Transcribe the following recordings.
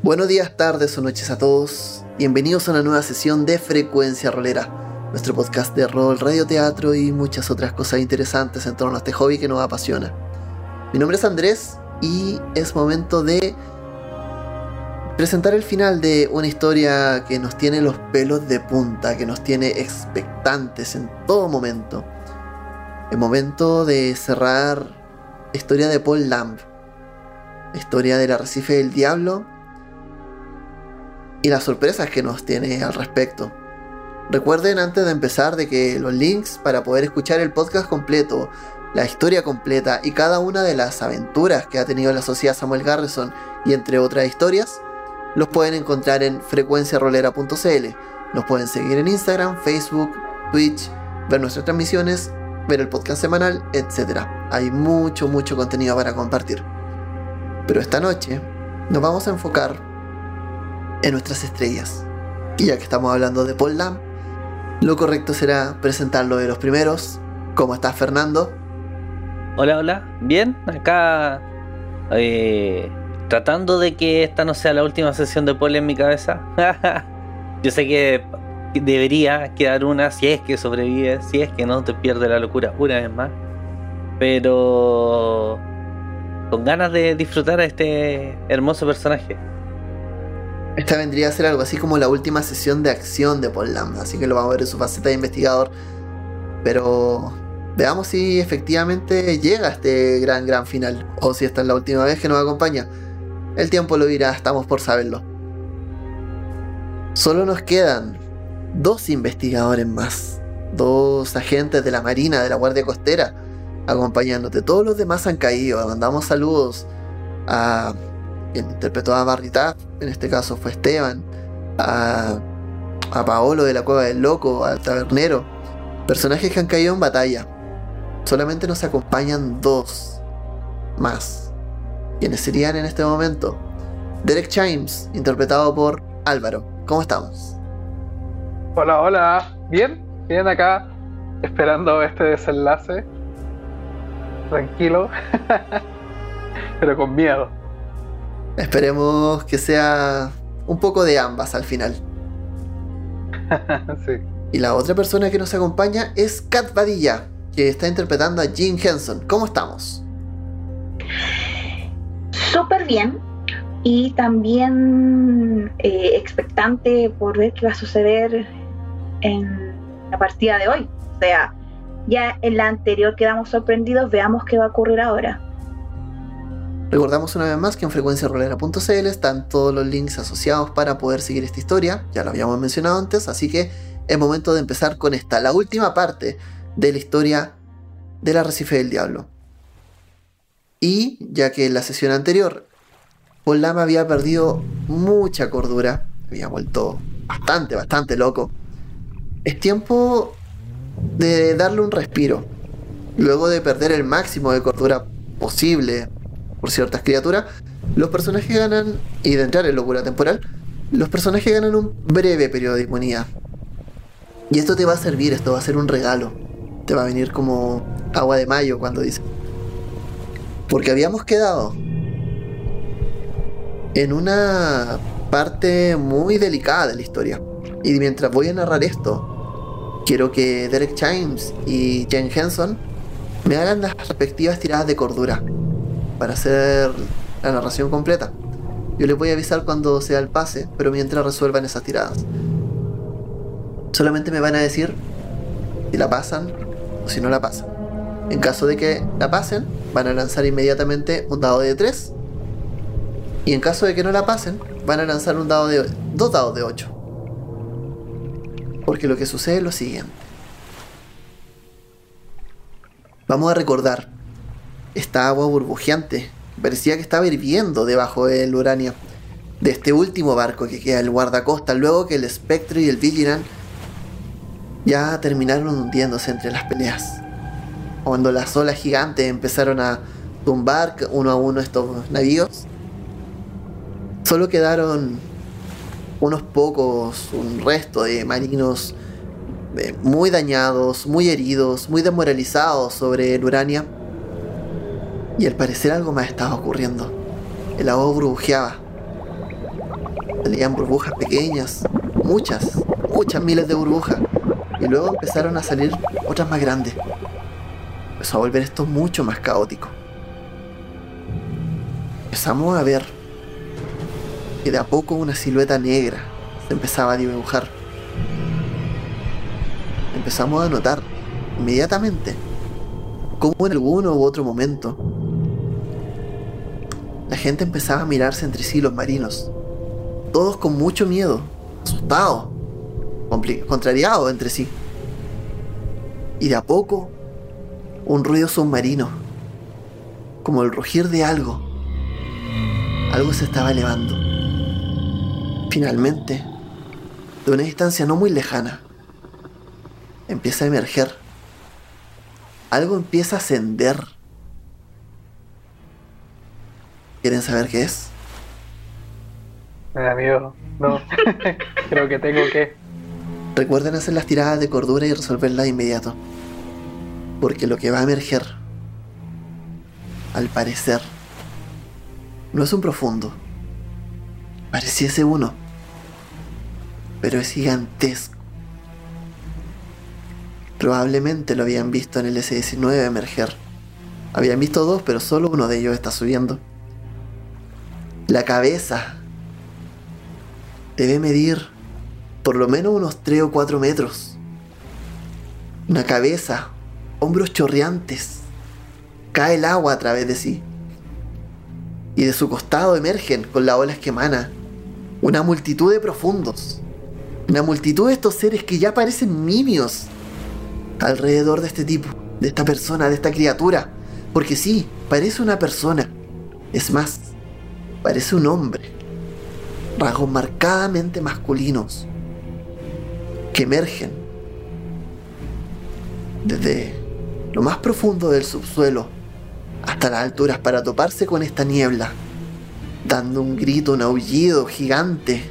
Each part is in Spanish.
Buenos días, tardes o noches a todos. Bienvenidos a una nueva sesión de Frecuencia Rolera, nuestro podcast de rol, radioteatro y muchas otras cosas interesantes en torno a este hobby que nos apasiona. Mi nombre es Andrés y es momento de presentar el final de una historia que nos tiene los pelos de punta, que nos tiene expectantes en todo momento. El momento de cerrar la historia de Paul Lamb, la historia del Arrecife del Diablo y las sorpresas que nos tiene al respecto. Recuerden antes de empezar de que los links para poder escuchar el podcast completo, la historia completa y cada una de las aventuras que ha tenido la sociedad Samuel Garrison y entre otras historias, los pueden encontrar en frecuenciarolera.cl. Nos pueden seguir en Instagram, Facebook, Twitch, ver nuestras transmisiones, ver el podcast semanal, etc. Hay mucho contenido para compartir. Pero esta noche nos vamos a enfocar en nuestras estrellas. Y ya que estamos hablando de Paul Lamb, lo correcto será presentarlo de los primeros. ¿Cómo estás, Fernando? Hola, bien, acá tratando de que esta no sea la última sesión de Paul en mi cabeza. Yo sé que debería quedar una, si es que sobrevive, si es que no te pierde la locura una vez más, pero con ganas de disfrutar a este hermoso personaje. Esta vendría a ser algo así como la última sesión de acción de Paul Lamb, así que lo vamos a ver en su faceta de investigador. Pero veamos si efectivamente llega a este gran final, o si esta es la última vez que nos acompaña. El tiempo lo dirá, estamos por saberlo. Solo nos quedan 2 investigadores más, 2 agentes de la Marina, de la Guardia Costera, acompañándote. Todos los demás han caído. Mandamos saludos a quien interpretó a Barry Taff, en este caso fue Esteban, a Paolo de la Cueva del Loco, al Tabernero, personajes que han caído en batalla. Solamente nos acompañan 2 más, quienes serían en este momento Derek Chimes, interpretado por Álvaro. ¿Cómo estamos? Hola, bien acá, esperando este desenlace, tranquilo, pero con miedo. Esperemos que sea un poco de ambas al final. Sí. Y la otra persona que nos acompaña es Kat Badilla, que está interpretando a Jim Henson. ¿Cómo estamos? Súper bien. Y también expectante por ver qué va a suceder en la partida de hoy. O sea, ya en la anterior quedamos sorprendidos, veamos qué va a ocurrir ahora. Recordamos una vez más que en frecuenciarolera.cl están todos los links asociados para poder seguir esta historia. Ya lo habíamos mencionado antes, así que es momento de empezar con esta, la última parte de la historia del Arrecife del Diablo. Y ya que en la sesión anterior Paul Lamb había perdido mucha cordura, había vuelto bastante loco, es tiempo de darle un respiro. Luego de perder el máximo de cordura posible por ciertas criaturas, los personajes ganan, y de entrar en locura temporal, los personajes ganan un breve periodo de inmunidad. Y esto te va a servir, esto va a ser un regalo. Te va a venir como agua de mayo cuando dice. Porque habíamos quedado en una parte muy delicada de la historia. Y mientras voy a narrar esto, quiero que Derek Chimes y Jen Henson me hagan las respectivas tiradas de cordura para hacer la narración completa. Yo les voy a avisar cuando sea el pase, pero mientras resuelvan esas tiradas, solamente me van a decir si la pasan o si no la pasan. En caso de que la pasen, van a lanzar inmediatamente un dado de 3. Y en caso de que no la pasen, van a lanzar 2 dados de 8. Porque lo que sucede es lo siguiente. Vamos a recordar esta agua burbujeante. Parecía que estaba hirviendo debajo del Urania, de este último barco que queda, el guardacosta, luego que el Spectre y el Vigilant ya terminaron hundiéndose entre las peleas. Cuando las olas gigantes empezaron a tumbar uno a uno estos navíos, solo quedaron unos pocos, un resto de marinos muy dañados, muy heridos, muy desmoralizados sobre el Urania. Y al parecer algo más estaba ocurriendo. El agua burbujeaba. Salían burbujas pequeñas, muchas miles de burbujas, y luego empezaron a salir otras más grandes. Empezó a volver esto mucho más caótico. Empezamos a ver que de a poco una silueta negra se empezaba a dibujar. Empezamos a notar inmediatamente cómo en alguno u otro momento la gente empezaba a mirarse entre sí, los marinos, todos con mucho miedo, asustados, contrariados entre sí. Y de a poco un ruido submarino, como el rugir de algo se estaba elevando. Finalmente, de una distancia no muy lejana, empieza a emerger. Algo empieza a ascender. ¿Quieren saber qué es? Me da miedo. No. Creo que tengo que... Recuerden hacer las tiradas de cordura y resolverlas de inmediato. Porque lo que va a emerger, al parecer, no es un profundo. Pareciese uno, pero es gigantesco. Probablemente lo habían visto en el S-19 emerger. Habían visto dos, pero solo uno de ellos está subiendo. La cabeza debe medir por lo menos unos 3 o 4 metros. Una cabeza, hombros chorreantes. Cae el agua a través de sí. Y de su costado emergen, con las olas que emana, una multitud de profundos. Una multitud de estos seres que ya parecen nimios alrededor de este tipo, de esta persona, de esta criatura. Porque sí, parece una persona. Es más, parece un hombre. Rasgos marcadamente masculinos que emergen desde lo más profundo del subsuelo hasta las alturas para toparse con esta niebla, dando un grito, un aullido gigante.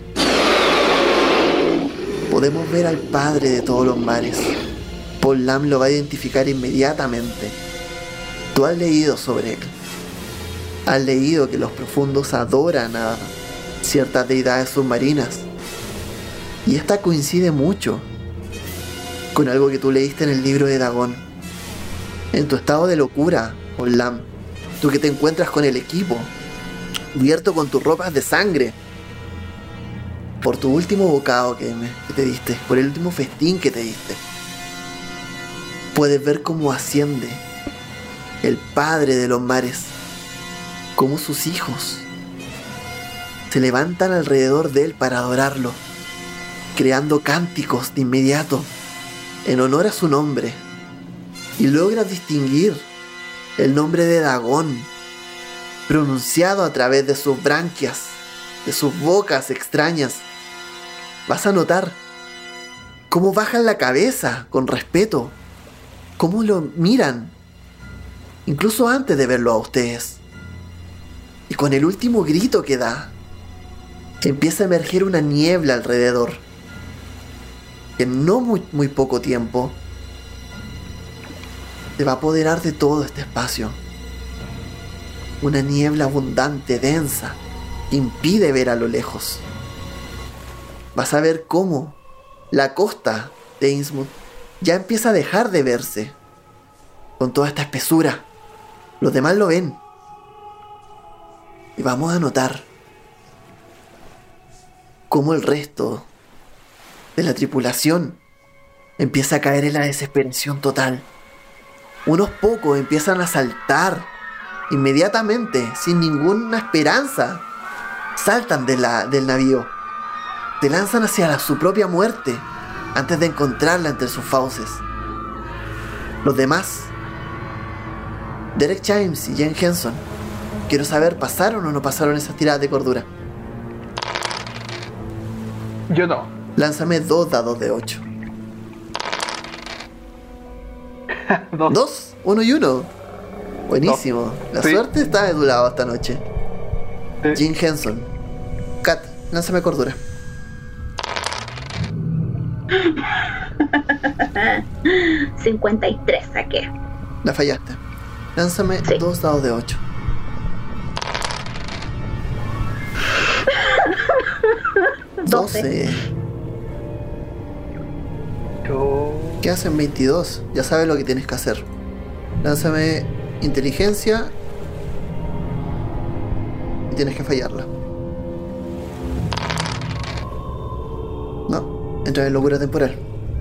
Podemos ver al padre de todos los mares. Paul Lam lo va a identificar inmediatamente. Tú has leído sobre él. Has leído que los profundos adoran a ciertas deidades submarinas. Y esta coincide mucho con algo que tú leíste en el libro de Dagon. En tu estado de locura, Paul Lam, tú que te encuentras con el equipo, cubierto con tus ropas de sangre, por tu último bocado que te diste, por el último festín que te diste, puedes ver cómo asciende el padre de los mares, cómo sus hijos se levantan alrededor de él para adorarlo, creando cánticos de inmediato en honor a su nombre, y logras distinguir el nombre de Dagon pronunciado a través de sus branquias, de sus bocas extrañas. Vas a notar cómo bajan la cabeza con respeto, cómo lo miran, incluso antes de verlo a ustedes. Y con el último grito que da, empieza a emerger una niebla alrededor. En no muy poco tiempo se va a apoderar de todo este espacio. Una niebla abundante, densa, que impide ver a lo lejos. Vas a ver cómo la costa de Innsmouth ya empieza a dejar de verse con toda esta espesura. Los demás lo ven. Y vamos a notar cómo el resto de la tripulación empieza a caer en la desesperación total. Unos pocos empiezan a saltar inmediatamente, sin ninguna esperanza. Saltan del navío, se lanzan hacia su propia muerte antes de encontrarla entre sus fauces. Los demás, Derek Chimes y Jen Henson, quiero saber, ¿pasaron o no pasaron esas tiradas de cordura? Yo no. Lánzame 2 dados de 8. 2, 1 y 1. Buenísimo. La suerte está de tu lado esta noche. Jim Henson. Kat, lánzame cordura. 53 saqué. La fallaste. Lánzame 2 dados de 8. 12. ¿Qué hacen 22? Ya sabes lo que tienes que hacer. Lánzame inteligencia y tienes que fallarla. No, entra en locura temporal.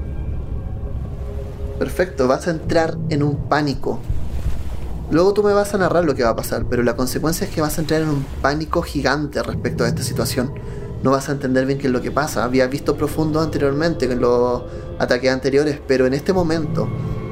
Perfecto, vas a entrar en un pánico. Luego tú me vas a narrar lo que va a pasar, pero la consecuencia es que vas a entrar en un pánico gigante respecto a esta situación. No vas a entender bien qué es lo que pasa. Habías visto profundo anteriormente en los ataques anteriores, pero en este momento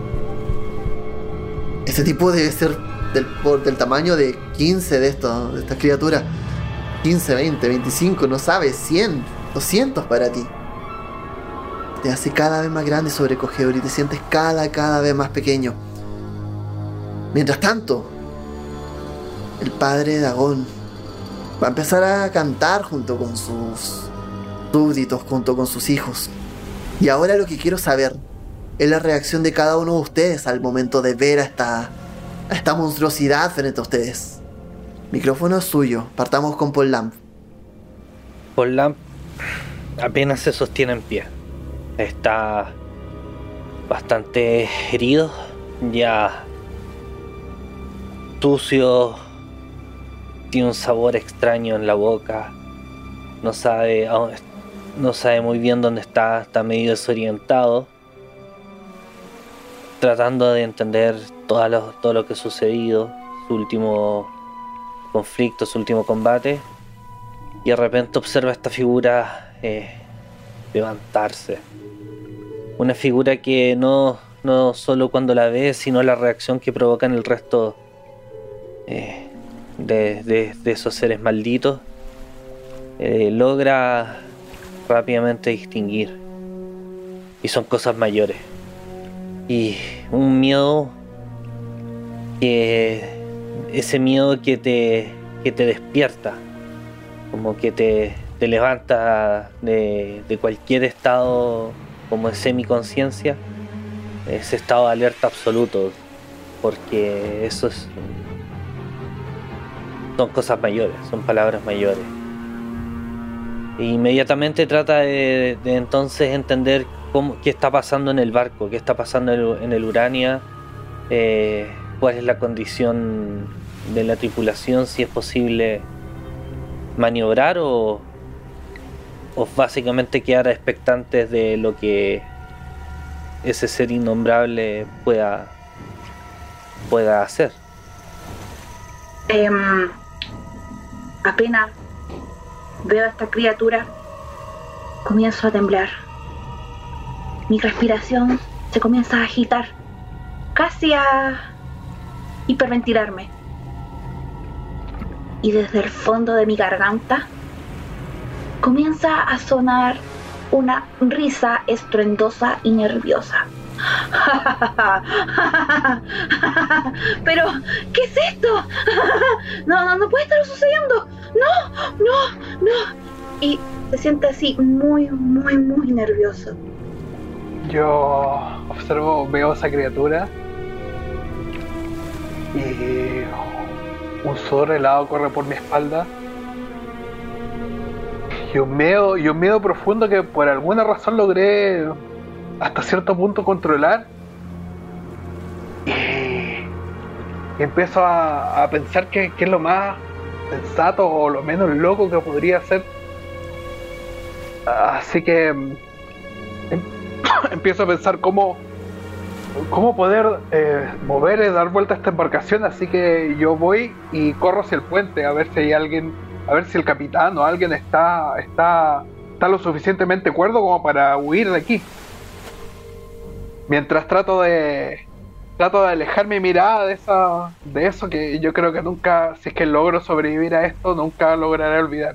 este tipo debe ser del tamaño de 15 de estas criaturas. 15, 20, 25, no sabes, 100, 200 para ti. Te hace cada vez más grande, sobrecogedor, y te sientes cada vez más pequeño. Mientras tanto, el padre Dagón va a empezar a cantar junto con sus súbditos, junto con sus hijos. Y ahora lo que quiero saber es la reacción de cada uno de ustedes al momento de ver a esta monstruosidad frente a ustedes. Micrófono es suyo. Partamos con Paul Lamp. Paul Lamp apenas se sostiene en pie. Está bastante herido, ya sucio, tiene un sabor extraño en la boca, no sabe muy bien dónde está medio desorientado, tratando de entender todo lo que ha sucedido, su último conflicto, su último combate, y de repente observa a esta figura levantarse. Una figura que no solo cuando la ve, sino la reacción que provoca en el resto de esos seres malditos, logra rápidamente distinguir. Y son cosas mayores. Y un miedo ese miedo que te despierta, como que te levanta de cualquier estado como de semiconciencia, ese estado de alerta absoluto, porque son cosas mayores, son palabras mayores. E inmediatamente trata de entonces entender qué está pasando en el barco, qué está pasando en el Urania, cuál es la condición de la tripulación, si es posible maniobrar o básicamente quedar expectantes de lo que ese ser innombrable pueda hacer. Apenas veo a esta criatura, comienzo a temblar. Mi respiración se comienza a agitar, casi a hiperventilarme. Y desde el fondo de mi garganta comienza a sonar una risa estruendosa y nerviosa. Pero, ¿qué es esto? No puede estar sucediendo. No. Y se siente así muy nervioso. Yo veo a esa criatura y un sudor helado corre por mi espalda. Y un miedo profundo que por alguna razón logré hasta cierto punto controlar. Y empiezo a pensar que es lo más sensato o lo menos loco que podría ser. Así que empiezo a pensar cómo poder mover y dar vuelta a esta embarcación. Así que yo voy y corro hacia el puente a ver si hay alguien, a ver si el capitán o alguien está lo suficientemente cuerdo como para huir de aquí. Mientras trato de alejar mi mirada de eso que yo creo que nunca, si es que logro sobrevivir a esto, nunca lograré olvidar.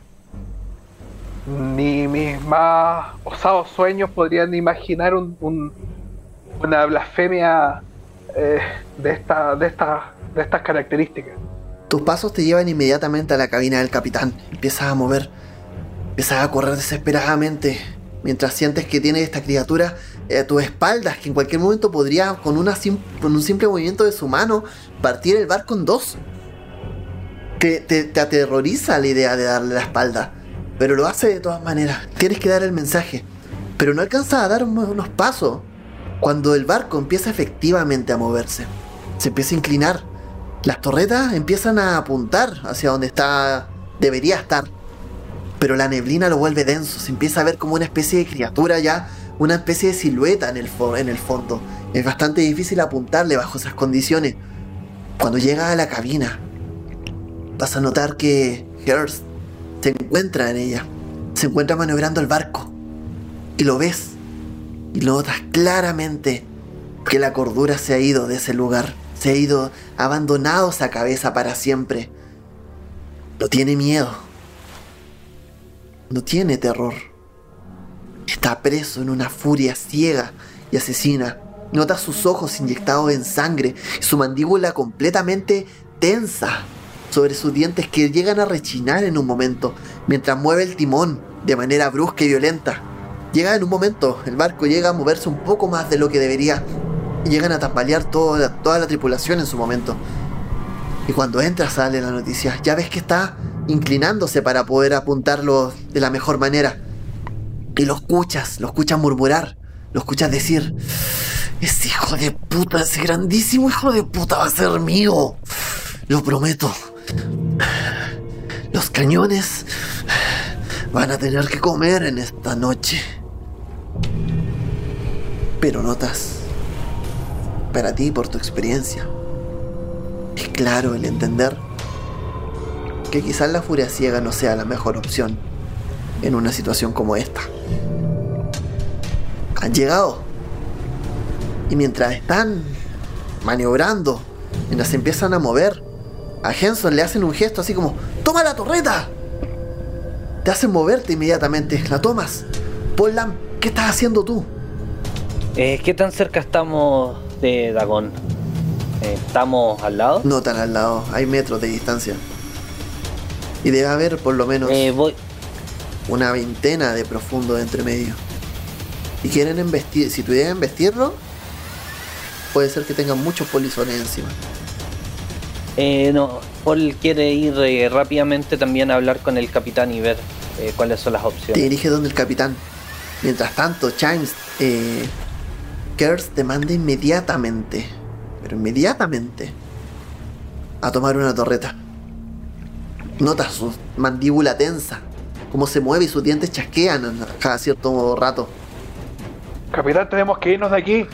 Ni mis más osados sueños podrían imaginar una blasfemia de estas características. Tus pasos te llevan inmediatamente a la cabina del capitán. Empiezas a mover, empiezas a correr desesperadamente, mientras sientes que tiene esta criatura a tus espaldas, que en cualquier momento podría, con un simple movimiento de su mano, partir el barco en dos. Te aterroriza la idea de darle la espalda. pero lo hace de todas maneras. Tienes que dar el mensaje, pero no alcanzas a dar unos pasos cuando el barco empieza efectivamente a moverse. Se empieza a inclinar. Las torretas empiezan a apuntar hacia donde debería estar, pero la neblina lo vuelve denso. Se empieza a ver como una especie de criatura ya, una especie de silueta en el fondo. Es bastante difícil apuntarle bajo esas condiciones. Cuando llega a la cabina, vas a notar que Hearst se encuentra en ella. Se encuentra maniobrando el barco. Y lo ves. Y lo notas claramente que la cordura se ha ido de ese lugar. Se ha ido, ha abandonado esa cabeza para siempre. No tiene miedo. No tiene terror. Está preso en una furia ciega y asesina. Notas sus ojos inyectados en sangre y su mandíbula completamente tensa sobre sus dientes que llegan a rechinar en un momento mientras mueve el timón de manera brusca y violenta. Llega en un momento, el barco llega a moverse un poco más de lo que debería y llegan a tambalear toda la tripulación en su momento. Y cuando entra sale la noticia. Ya ves que está inclinándose para poder apuntarlo de la mejor manera. Y lo escuchas murmurar, lo escuchas decir: ese hijo de puta, ese grandísimo hijo de puta va a ser mío. Lo prometo. Los cañones van a tener que comer en esta noche. Pero notas, para ti, por tu experiencia, es claro el entender que quizás la furia ciega no sea la mejor opción en una situación como esta. Han llegado y mientras están maniobrando, mientras se empiezan a mover, a Henson le hacen un gesto así como: ¡toma la torreta! Te hacen moverte inmediatamente, la tomas. Paul Lamb, ¿qué estás haciendo tú? ¿Qué tan cerca estamos de Dagon? ¿Estamos al lado? No tan al lado, hay metros de distancia. Y debe haber por lo menos una veintena de profundo entre medio. Y quieren embestir, si tuvieran embestirlo, puede ser que tengan muchos polizones encima. No, Paul quiere ir rápidamente también a hablar con el capitán y ver cuáles son las opciones. Te dirige donde el capitán. Mientras tanto, Chimes, Kurtz te manda inmediatamente, pero inmediatamente, a tomar una torreta. Notas su mandíbula tensa, cómo se mueve y sus dientes chasquean cada cierto rato. Capitán, tenemos que irnos de aquí.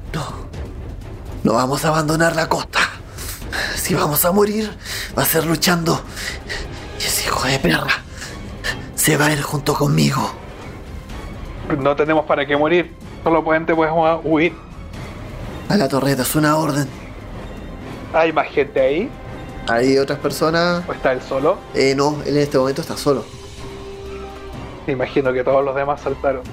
No vamos a abandonar la costa. Si vamos a morir, va a ser luchando. Y ese hijo de perra se va a ir junto conmigo. No tenemos para qué morir. Solamente podemos huir. A la torreta, es una orden. ¿Hay más gente ahí? ¿Hay otras personas? ¿O está él solo? No, él en este momento está solo. Imagino que todos los demás saltaron.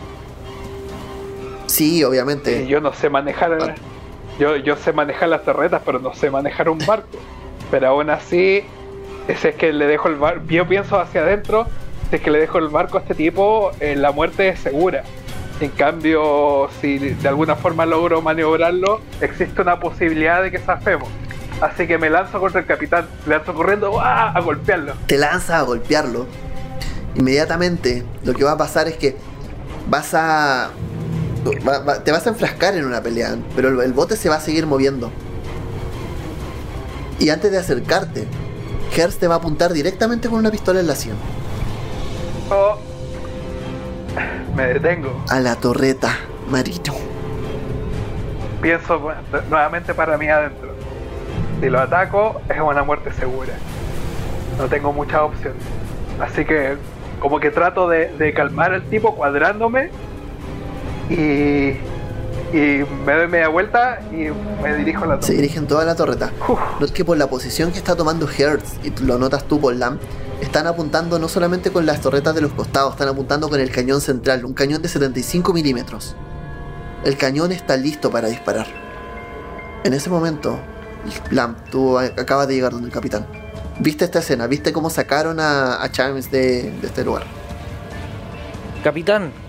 Sí, obviamente. Yo no sé manejar. Yo sé manejar las torretas, pero no sé manejar un barco. Pero aún así, si es que le dejo el barco, yo pienso hacia adentro, si es que le dejo el barco a este tipo, la muerte es segura. En cambio, si de alguna forma logro maniobrarlo, existe una posibilidad de que zafemos. Así que me lanzo contra el capitán, le lanzo corriendo a golpearlo. Te lanzas a golpearlo. Inmediatamente lo que va a pasar es que te vas a enfrascar en una pelea, pero el bote se va a seguir moviendo. Y antes de acercarte, Hearst te va a apuntar directamente con una pistola en la sien. Me detengo. A la torreta, Marino. Pienso nuevamente para mí adentro. Si lo ataco, es una muerte segura. No tengo muchas opciones. Así que como que trato de calmar al tipo cuadrándome y me doy media vuelta y me dirijo a la torreta. Se dirigen toda la torreta. No es que por la posición que está tomando Hearst, y lo notas tú, Paul Lamb, están apuntando no solamente con las torretas de los costados, están apuntando con el cañón central, un cañón de 75 milímetros. El cañón está listo para disparar. En ese momento, Lamb, tú acabas de llegar donde el capitán. ¿Viste esta escena? ¿Viste cómo sacaron a Chimes de este lugar? Capitán,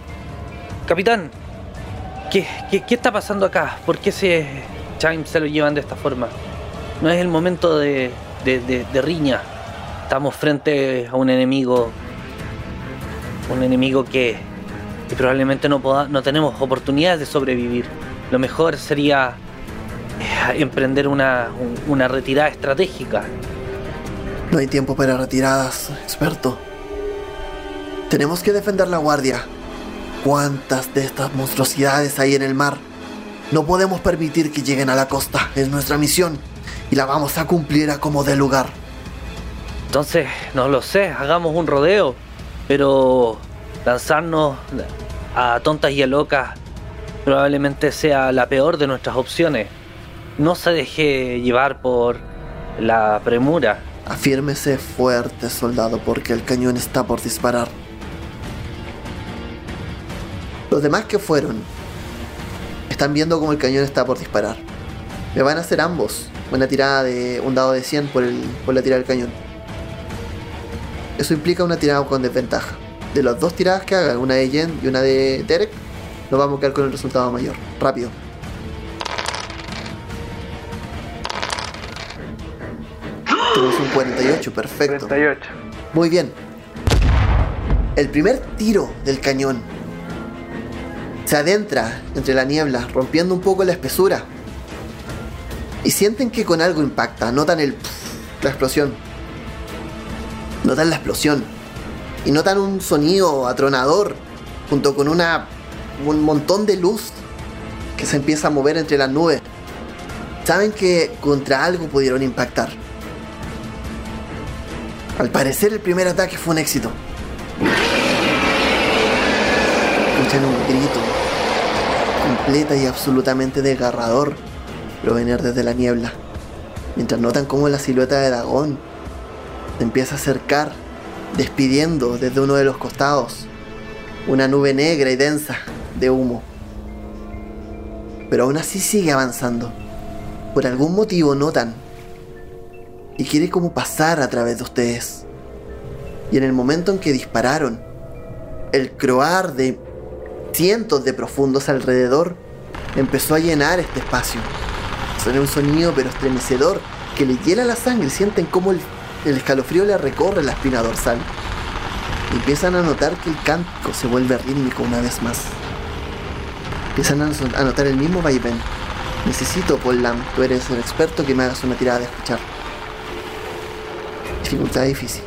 ¿qué está pasando acá? ¿Por qué Chimes se lo llevan de esta forma? No es el momento de riña. Estamos frente a un enemigo un enemigo que probablemente no tenemos oportunidades de sobrevivir. Lo mejor sería emprender una retirada estratégica. No hay tiempo para retiradas, experto. Tenemos que defender la guardia. ¿Cuántas de estas monstruosidades hay en el mar? No podemos permitir que lleguen a la costa. Es nuestra misión y la vamos a cumplir a como dé lugar. Entonces, no lo sé, hagamos un rodeo, pero lanzarnos a tontas y a locas probablemente sea la peor de nuestras opciones. No se deje llevar por la premura. Afírmese fuerte, soldado, porque el cañón está por disparar. Los demás que fueron están viendo cómo el cañón está por disparar. Me van a hacer ambos una tirada de un dado de 100 por la tirada del cañón. Eso implica una tirada con desventaja. De las dos tiradas que hagan, una de Jen y una de Derek, nos vamos a quedar con el resultado mayor. Rápido. Tenemos un 48, perfecto. 48. Muy bien. El primer tiro del cañón se adentra entre la niebla, rompiendo un poco la espesura. Y sienten que con algo impacta. Notan la explosión. Notan la explosión. Y notan un sonido atronador junto con un montón de luz que se empieza a mover entre las nubes. Saben que contra algo pudieron impactar. Al parecer el primer ataque fue un éxito. Escuchan un grito completa y absolutamente desgarrador provenir desde la niebla, mientras notan cómo la silueta de Dagón se empieza a acercar, despidiendo desde uno de los costados una nube negra y densa de humo. Pero aún así sigue avanzando. Por algún motivo notan y quiere como pasar a través de ustedes. Y en el momento en que dispararon, el croar de cientos de profundos alrededor empezó a llenar este espacio. Suena un sonido pero estremecedor que le hiela la sangre. Sienten como el escalofrío le recorre la espina dorsal. Y empiezan a notar que el cántico se vuelve rítmico una vez más. Empiezan a notar el mismo vaivén. Necesito, Paul Lam, tú eres el experto, que me hagas una tirada de escuchar. Dificultad difícil.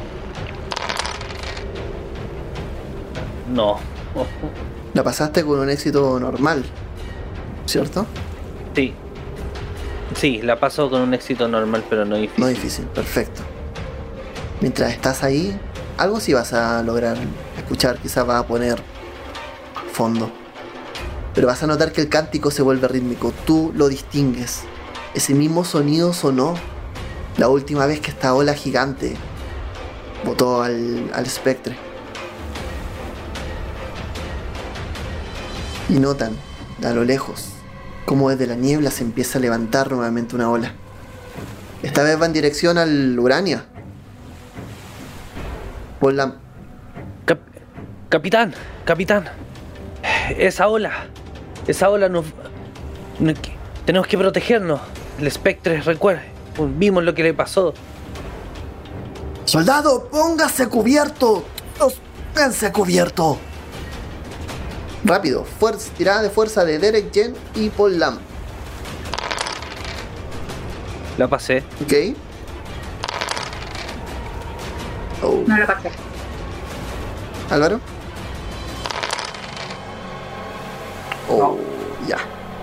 No. La pasaste con un éxito normal, ¿cierto? Sí, la paso con un éxito normal, pero no difícil. No difícil, perfecto. Mientras estás ahí, algo sí vas a lograr escuchar, quizás vas a poner fondo. Pero vas a notar que el cántico se vuelve rítmico, tú lo distingues. Ese mismo sonido sonó la última vez que esta ola gigante botó al espectre. Y notan, a lo lejos, como desde la niebla se empieza a levantar nuevamente una ola. Esta vez va en dirección al Urania. Por la... Capitán. Esa ola nos... Tenemos que protegernos. El espectre, recuerda, vimos lo que le pasó. ¡Soldado, póngase cubierto! ¡Pónganse cubierto! Rápido, tirada de fuerza de Derek, Jen y Paul Lam. La pasé. Ok. Oh. No la pasé. ¿Álvaro? Oh, ya.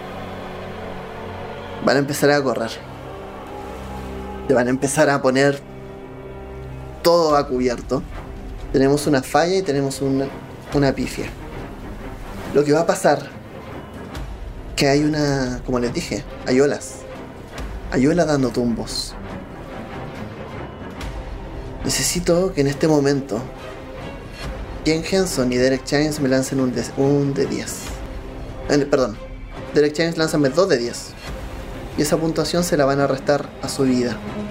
Van a empezar a correr. Te van a empezar a poner todo a cubierto. Tenemos una falla y tenemos una pifia. Lo que va a pasar, que hay como les dije, hay olas dando tumbos. Necesito que en este momento Jen Henson y Derek Chains me lancen un de 10. Perdón, Derek Chains lánzame 2 de 10. Y esa puntuación se la van a restar a su vida.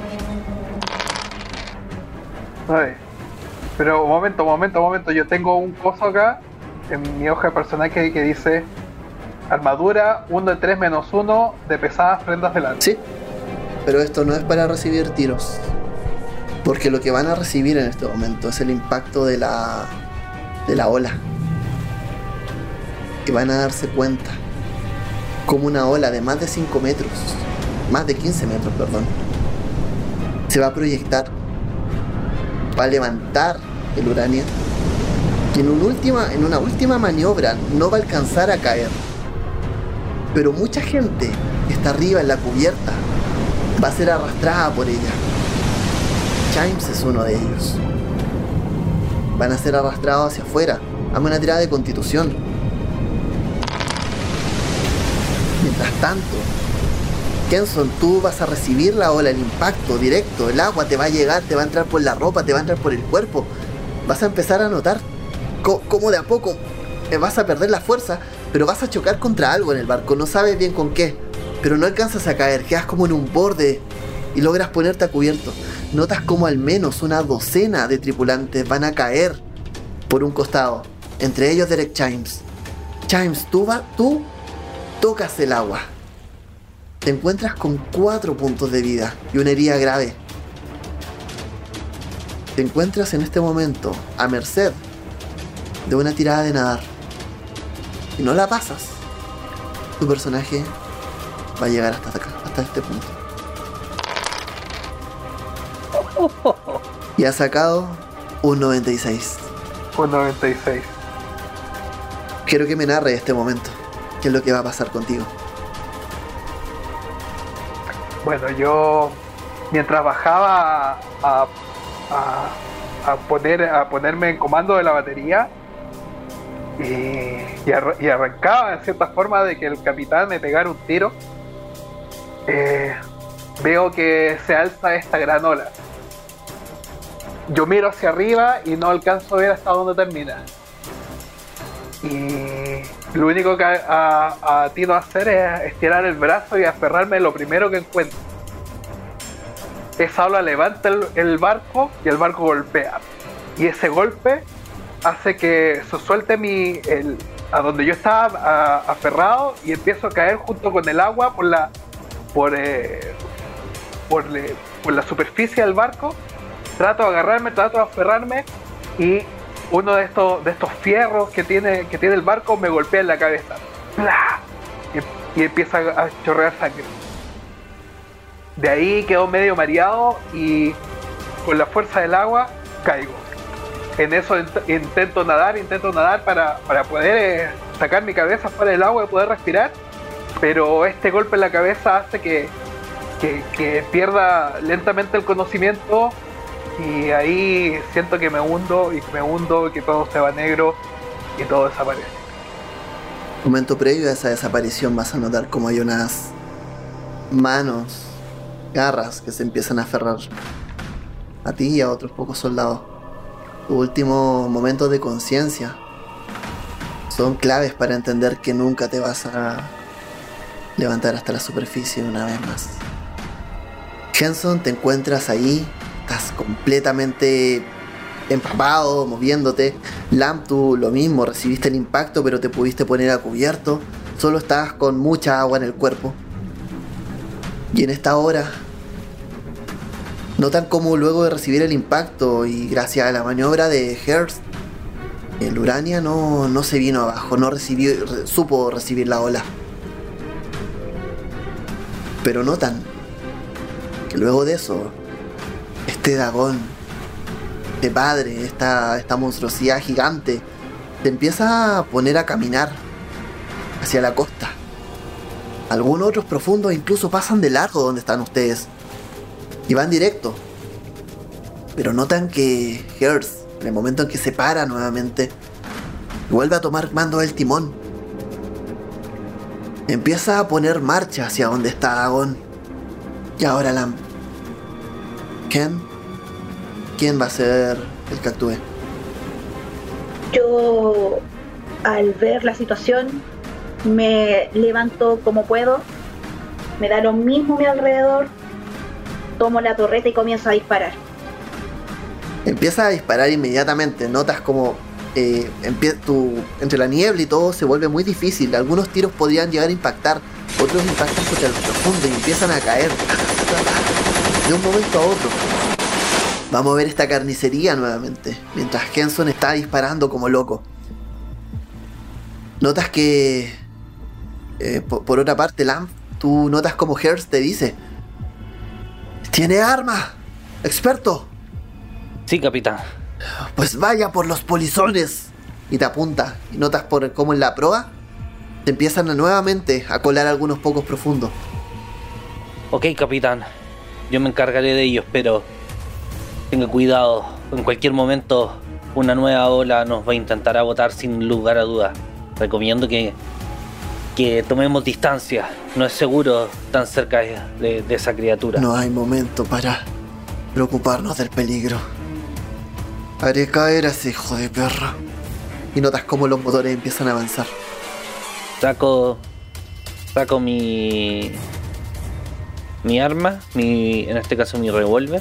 Ay, pero momento, yo tengo un coso acá en mi hoja de personaje que dice armadura 1 de 3 menos 1 de pesadas prendas de lana. Sí, pero esto no es para recibir tiros, porque lo que van a recibir en este momento es el impacto de la de la ola. Y van a darse cuenta como una ola de más de 5 metros, más de 15 metros, perdón, se va a proyectar, va a levantar el Urania, y en una última maniobra no va a alcanzar a caer. Pero mucha gente que está arriba en la cubierta va a ser arrastrada por ella. Chimes es uno de ellos. Van a ser arrastrados hacia afuera. Hazme una tirada de constitución. Mientras tanto, Kenson, tú vas a recibir la ola, el impacto directo. El agua te va a llegar, te va a entrar por la ropa, te va a entrar por el cuerpo. Vas a empezar a notar cómo de a poco vas a perder la fuerza, pero vas a chocar contra algo en el barco. No sabes bien con qué, pero no alcanzas a caer. Quedas como en un borde y logras ponerte a cubierto. Notas como al menos una docena de tripulantes van a caer por un costado, entre ellos Derek Chimes. Chimes, tú tocas el agua. Te encuentras con 4 puntos de vida y una herida grave. Te encuentras en este momento a merced de una tirada de nadar. Y no la pasas. Tu personaje va a llegar hasta acá, hasta este punto. Y ha sacado un 96. Un 96. Quiero que me narre este momento. ¿Qué es lo que va a pasar contigo? Bueno, yo mientras bajaba a ponerme en comando de la batería y arrancaba en cierta forma de que el capitán me pegara un tiro, veo que se alza esta gran ola. Yo miro hacia arriba y no alcanzo a ver hasta dónde termina. Y lo único que atino a hacer es estirar el brazo y aferrarme lo primero que encuentro. Esa ola levanta el barco y el barco golpea. Y ese golpe hace que se suelte a donde yo estaba aferrado y empiezo a caer junto con el agua por la superficie del barco. Trato de agarrarme, trato de aferrarme y uno de estos fierros que tiene el barco me golpea en la cabeza. ¡Plah! Y empieza a chorrear sangre. De ahí quedo medio mareado y con la fuerza del agua caigo. En eso intento nadar para poder sacar mi cabeza fuera del agua y poder respirar, pero este golpe en la cabeza hace que pierda lentamente el conocimiento. Y ahí siento que me hundo, que todo se va negro y todo desaparece. Momento previo a esa desaparición vas a notar como hay unas manos, garras que se empiezan a aferrar a ti y a otros pocos soldados. Tu último momento de conciencia son claves para entender que nunca te vas a levantar hasta la superficie una vez más. Henson, te encuentras ahí. Estás completamente empapado, moviéndote. Lamp, tú lo mismo, recibiste el impacto, pero te pudiste poner a cubierto. Solo estás con mucha agua en el cuerpo. Y en esta hora, notan cómo luego de recibir el impacto y gracias a la maniobra de Hearst, el Urania no se vino abajo, supo recibir la ola. Pero notan que luego de eso, este dragón de padre, esta monstruosidad gigante, te empieza a poner a caminar hacia la costa. Algunos otros profundos incluso pasan de largo donde están ustedes y van directo. Pero notan que Hearst, en el momento en que se para nuevamente, vuelve a tomar mando del timón. Empieza a poner marcha hacia donde está Dagon. Y ahora Lamp. ¿Quién va a ser el que actúe? Yo, al ver la situación, me levanto como puedo, me da lo mismo a mi alrededor, tomo la torreta y comienzo a disparar. Empieza a disparar inmediatamente, notas como entre la niebla y todo se vuelve muy difícil. Algunos tiros podrían llegar a impactar, otros impactan contra el profundo y empiezan a caer de un momento a otro. Vamos a ver esta carnicería nuevamente, mientras Henson está disparando como loco. Notas que... por otra parte, Lamb, tú notas como Hearst te dice: ¡tiene arma! ¡Experto! Sí, capitán. Pues vaya por los polizones. Y te apunta, y notas por cómo en la proa te empiezan nuevamente a colar algunos pocos profundos. Ok, capitán. Yo me encargaré de ellos, pero tenga cuidado. En cualquier momento una nueva ola nos va a intentar agotar sin lugar a dudas. Recomiendo que tomemos distancia. No es seguro tan cerca de esa criatura. No hay momento para preocuparnos del peligro. Haré caer a ese hijo de perra. Y notas cómo los motores empiezan a avanzar. Saco mi arma, en este caso mi revólver,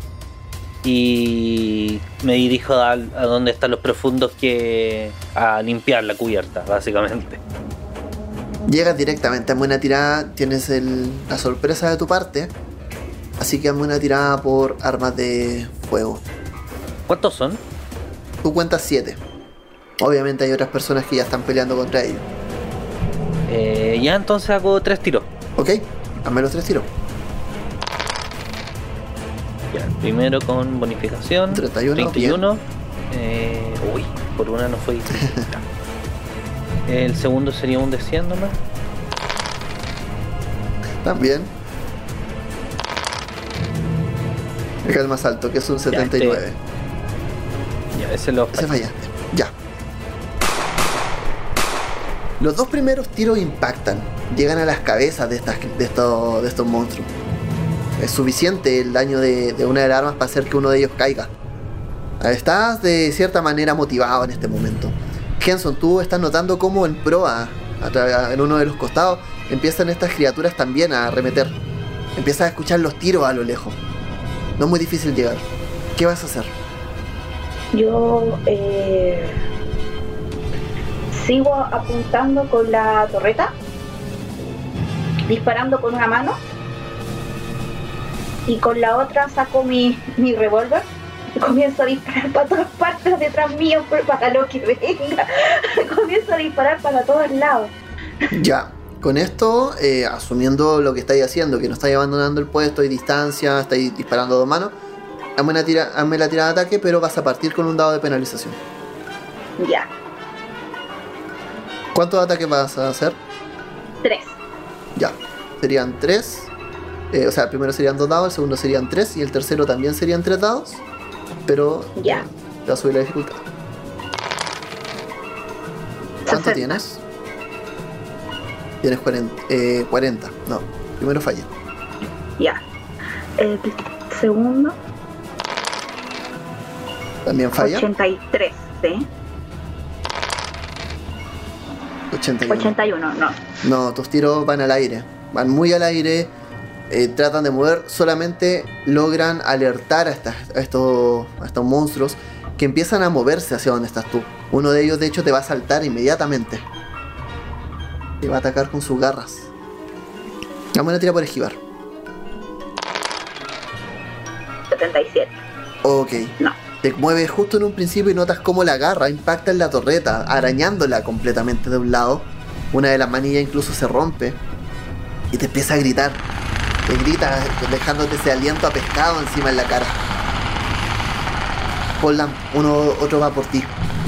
y me dirijo a donde están los profundos, a limpiar la cubierta, básicamente. Llegas directamente, hazme una tirada. Tienes la sorpresa de tu parte, así que hazme una tirada por armas de fuego. ¿Cuántos son? Tú cuentas 7. Obviamente hay otras personas que ya están peleando contra ellos. Ya, entonces hago 3 tiros. Ok, hazme los 3 tiros. Ya, el primero con bonificación 31. Uy, por una no fue difícil. El segundo sería un de 100 nomás. También. Acá el más alto, que es un 79. Ya, ese lo Ese fallaste. Ya. Los dos primeros tiros impactan, llegan a las cabezas de estos monstruos. Es suficiente el daño de una de las armas para hacer que uno de ellos caiga. Estás de cierta manera motivado en este momento. Henson, tú estás notando cómo en proa, en uno de los costados, empiezan estas criaturas también a arremeter. Empiezas a escuchar los tiros a lo lejos. No es muy difícil llegar. ¿Qué vas a hacer? Yo sigo apuntando con la torreta, disparando con una mano, y con la otra saco mi revólver y comienzo a disparar para todas partes detrás mío, para lo que venga. Comienzo a disparar para todos lados. Ya, con esto, asumiendo lo que estáis haciendo, que no estáis abandonando el puesto, hay distancia, estáis disparando a dos manos, hazme la tirada de ataque, pero vas a partir con un dado de penalización. Ya. ¿Cuántos ataques vas a hacer? 3. Ya, serían 3. O sea, el primero serían 2 dados, el segundo serían 3 y el tercero también serían 3 dados. Pero ya, te va a subir la dificultad. ¿Cuánto 60. tienes? Tienes 40. No, primero falla. Ya. El segundo. También falla. 83, ¿sí? 81, no. No, tus tiros van al aire. Van muy al aire. Tratan de mover. Solamente logran alertar a estos monstruos que empiezan a moverse hacia donde estás tú. Uno de ellos, de hecho, te va a saltar inmediatamente. Te va a atacar con sus garras. Dame una tira por esquivar. 77. Ok. No. Te mueves justo en un principio y notas cómo la garra impacta en la torreta, arañándola completamente de un lado. Una de las manillas incluso se rompe. Y te empieza a gritar. Te grita dejándote ese aliento a pescado encima en la cara. Holland, otro va por ti.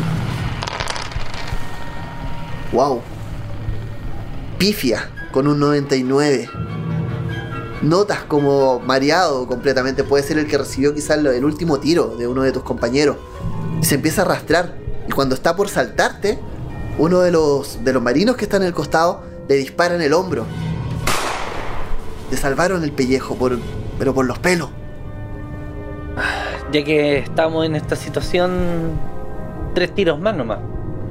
Wow. Pifia con un 99. Notas como mareado completamente. Puede ser el que recibió quizás el último tiro de uno de tus compañeros. Y se empieza a arrastrar. Y cuando está por saltarte, uno de los marinos que está en el costado le dispara en el hombro. Te salvaron el pellejo, pero por los pelos. Ya que estamos en esta situación, 3 tiros más nomás.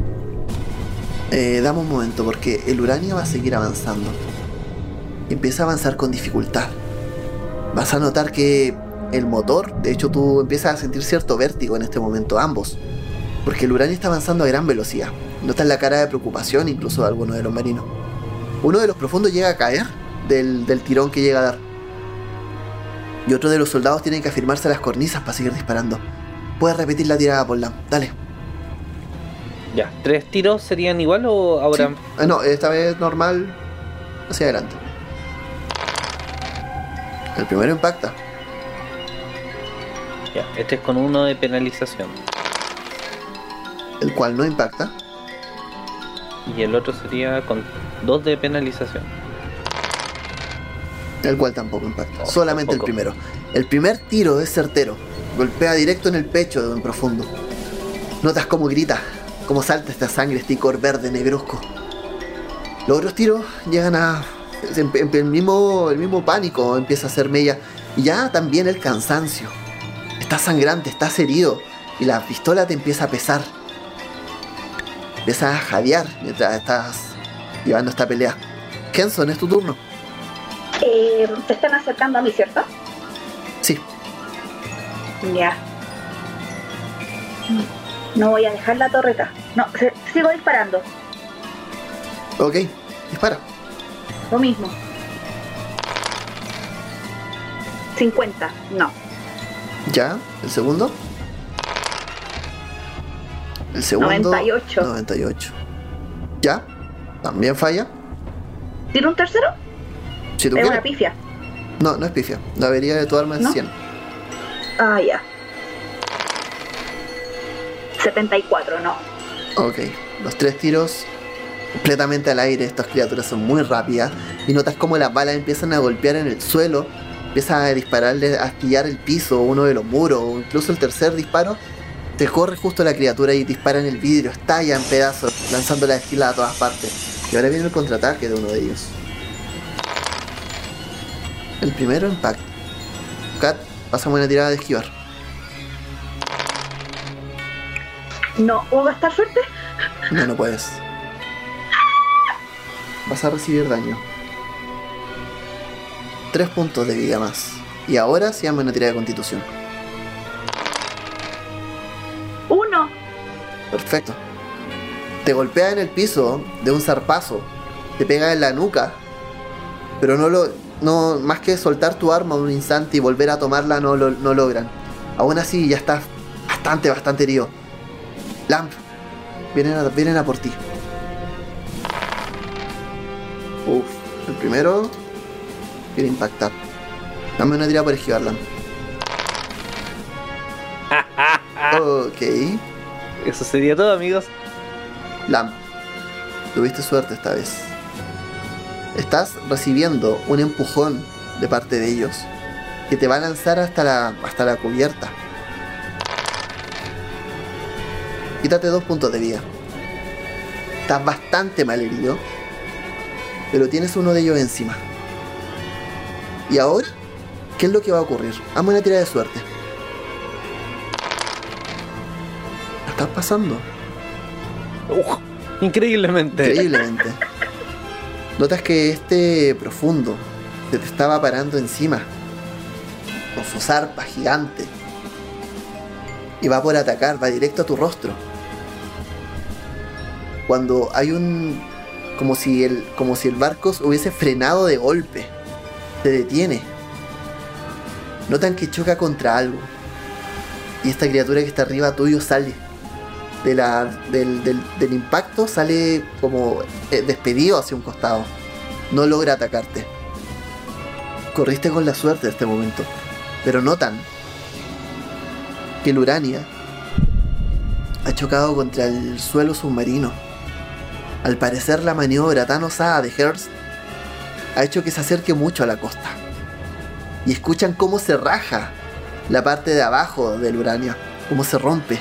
Dame un momento, porque el uranio va a seguir avanzando. Empieza a avanzar con dificultad. Vas a notar que el motor, de hecho tú empiezas a sentir cierto vértigo en este momento, ambos. Porque el uranio está avanzando a gran velocidad. Notas la cara de preocupación incluso de algunos de los marinos. Uno de los profundos llega a caer del tirón que llega a dar. Y otro de los soldados tiene que afirmarse a las cornisas para seguir disparando. Puedes repetir la tirada, Portland. Dale. Ya, ¿3 tiros serían igual o ahora? Sí. No, esta vez normal. Hacia adelante. El primero impacta. Ya, este es con 1 de penalización. El cual no impacta. Y el otro sería con 2 de penalización. El cual tampoco impacta. Oh, solamente tampoco. El primero. El primer tiro es certero. Golpea directo en el pecho en profundo. Notas cómo grita, cómo salta esta sangre, este icor verde negruzco. Los otros tiros llegan a... El mismo pánico empieza a hacer mella. Y ya también el cansancio. Estás sangrante, estás herido. Y la pistola te empieza a pesar. Empiezas a jadear mientras estás llevando esta pelea. Kenson, es tu turno. Se están acercando a mí, ¿cierto? Sí. Ya. No voy a dejar la torreta. No, sigo disparando. Ok, dispara. Lo mismo. 50, no. Ya, el segundo. El segundo. 98. 98. Ya, también falla. ¿Tiro un tercero? Si tú Es quieres. una pifia. No, no es pifia. La avería de tu arma es ¿No? 100. Ah, ya. 74, no. Ok, los 3 tiros completamente al aire. Estas criaturas son muy rápidas. Y notas como las balas empiezan a golpear en el suelo. Empiezan a dispararle, a astillar el piso, uno de los muros. O incluso el tercer disparo te corre justo a la criatura y dispara en el vidrio. Estalla en pedazos, lanzando la esquila a todas partes. Y ahora viene el contraataque de uno de ellos. El primero impacta. Kat, pásame una tirada de esquivar. No, ¿puedo gastar suerte? No, no puedes. Vas a recibir daño. 3 puntos de vida más. Y ahora se llama una tirada de constitución. 1. Perfecto. Te golpea en el piso de un zarpazo. Te pega en la nuca. Pero no, más que soltar tu arma un instante y volver a tomarla no logran. Aún así ya estás bastante herido. Lamp, vienen a por ti. Uf, el primero quiere impactar. Dame una tirada por esquivar, Lamp. Ok. Eso sería todo, amigos. Lamp, tuviste suerte esta vez. Estás recibiendo un empujón de parte de ellos que te va a lanzar hasta la cubierta. Quítate 2 puntos de vida. Estás bastante mal herido, pero tienes uno de ellos encima. ¿Y ahora? ¿Qué es lo que va a ocurrir? Hazme una tirada de suerte. ¿La estás pasando? Increíblemente. Increíblemente. Notas que este profundo se te estaba parando encima con su zarpa gigante y va por atacar, va directo a tu rostro. Cuando hay como si el barco hubiese frenado de golpe, se detiene. Notan que choca contra algo y esta criatura que está arriba tuyo sale del impacto, sale como despedido hacia un costado. No logra atacarte. Corriste con la suerte en este momento, pero notan que el Urania ha chocado contra el suelo submarino. Al parecer la maniobra tan osada de Hearst ha hecho que se acerque mucho a la costa. Y escuchan cómo se raja la parte de abajo del Urania, cómo se rompe.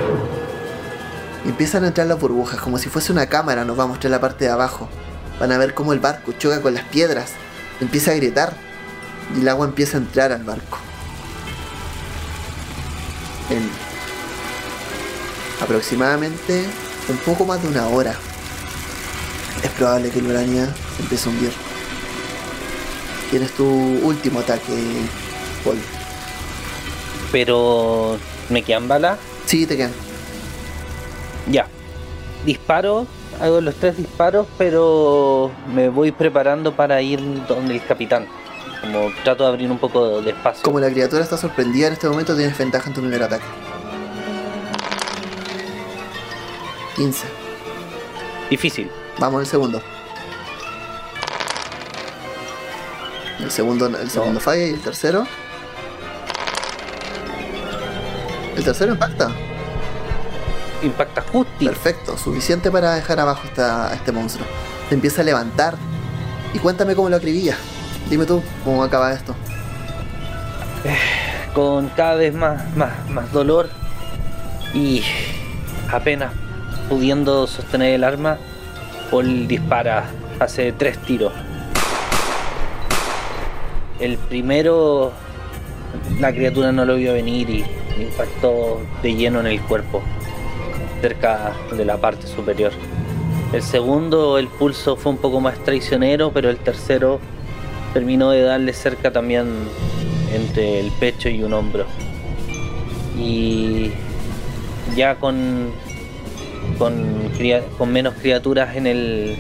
Y empiezan a entrar las burbujas, como si fuese una cámara nos va a mostrar la parte de abajo. Van a ver cómo el barco choca con las piedras, empieza a gritar y el agua empieza a entrar al barco. En aproximadamente un poco más de una hora es probable que el Urania se empiece a hundir. Tienes tu último ataque, Paul. Pero... ¿me quedan balas? Sí, te quedan. Ya. Disparo, hago los 3 disparos, pero me voy preparando para ir donde el capitán. como trato de abrir un poco de espacio. Como la criatura está sorprendida en este momento, tienes ventaja en tu primer ataque. 15. Difícil. Vamos al segundo. El segundo falla y el tercero. El tercero impacta. Impacta justo. Perfecto, suficiente para dejar abajo a este monstruo. Se empieza a levantar. Y cuéntame cómo lo acribilla. Dime tú, cómo acaba esto. Con cada vez más dolor y apenas pudiendo sostener el arma, Paul dispara, hace 3 tiros. El primero, la criatura no lo vio venir y le impactó de lleno en el cuerpo, cerca de la parte superior. El segundo, el pulso fue un poco más traicionero, pero el tercero terminó de darle cerca también entre el pecho y un hombro. Y ya con menos criaturas en el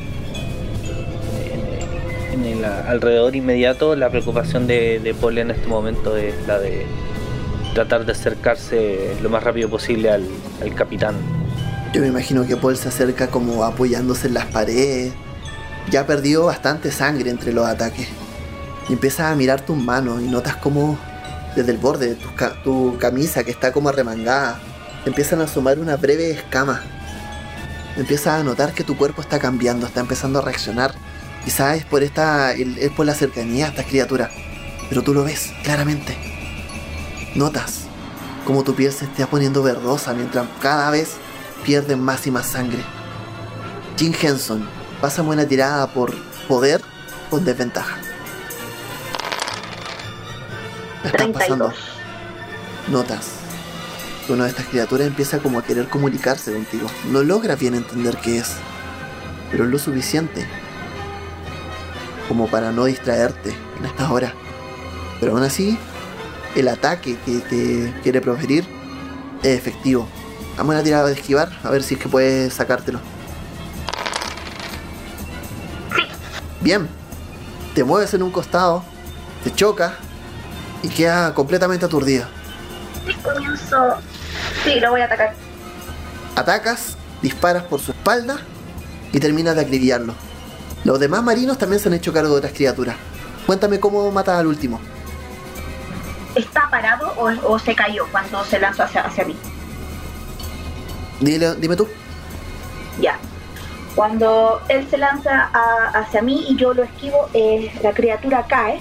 alrededor inmediato, la preocupación de Paul en este momento es la de tratar de acercarse lo más rápido posible al capitán. Yo me imagino que Paul se acerca como apoyándose en las paredes. Ya perdió bastante sangre entre los ataques. Y empiezas a mirar tus manos y notas como desde el borde de tu camisa, que está como arremangada, empiezan a asomar unas breves escamas. Empiezas a notar que tu cuerpo está cambiando, está empezando a reaccionar. Quizás es por la cercanía a esta criatura, pero tú lo ves claramente. Notas como tu piel se está poniendo verdosa mientras cada vez pierden más y más sangre. Jim Henson, pásame una tirada por poder con desventaja. ¿Qué está pasando? Notas que una de estas criaturas empieza como a querer comunicarse contigo. No logras bien entender qué es, pero es lo suficiente como para no distraerte en estas horas. Pero aún así, el ataque que te quiere proferir es efectivo. Dame una tirada de esquivar, a ver si es que puedes sacártelo. Bien, te mueves en un costado, te choca y queda completamente aturdida. Comienzo. Sí, lo voy a atacar. Atacas, disparas por su espalda y terminas de acribillarlo. Los demás marinos también se han hecho cargo de otras criaturas. Cuéntame cómo matas al último. ¿Está parado o se cayó cuando se lanzó hacia mí? Dime tú. Ya. Cuando él se lanza hacia mí y yo lo esquivo, la criatura cae.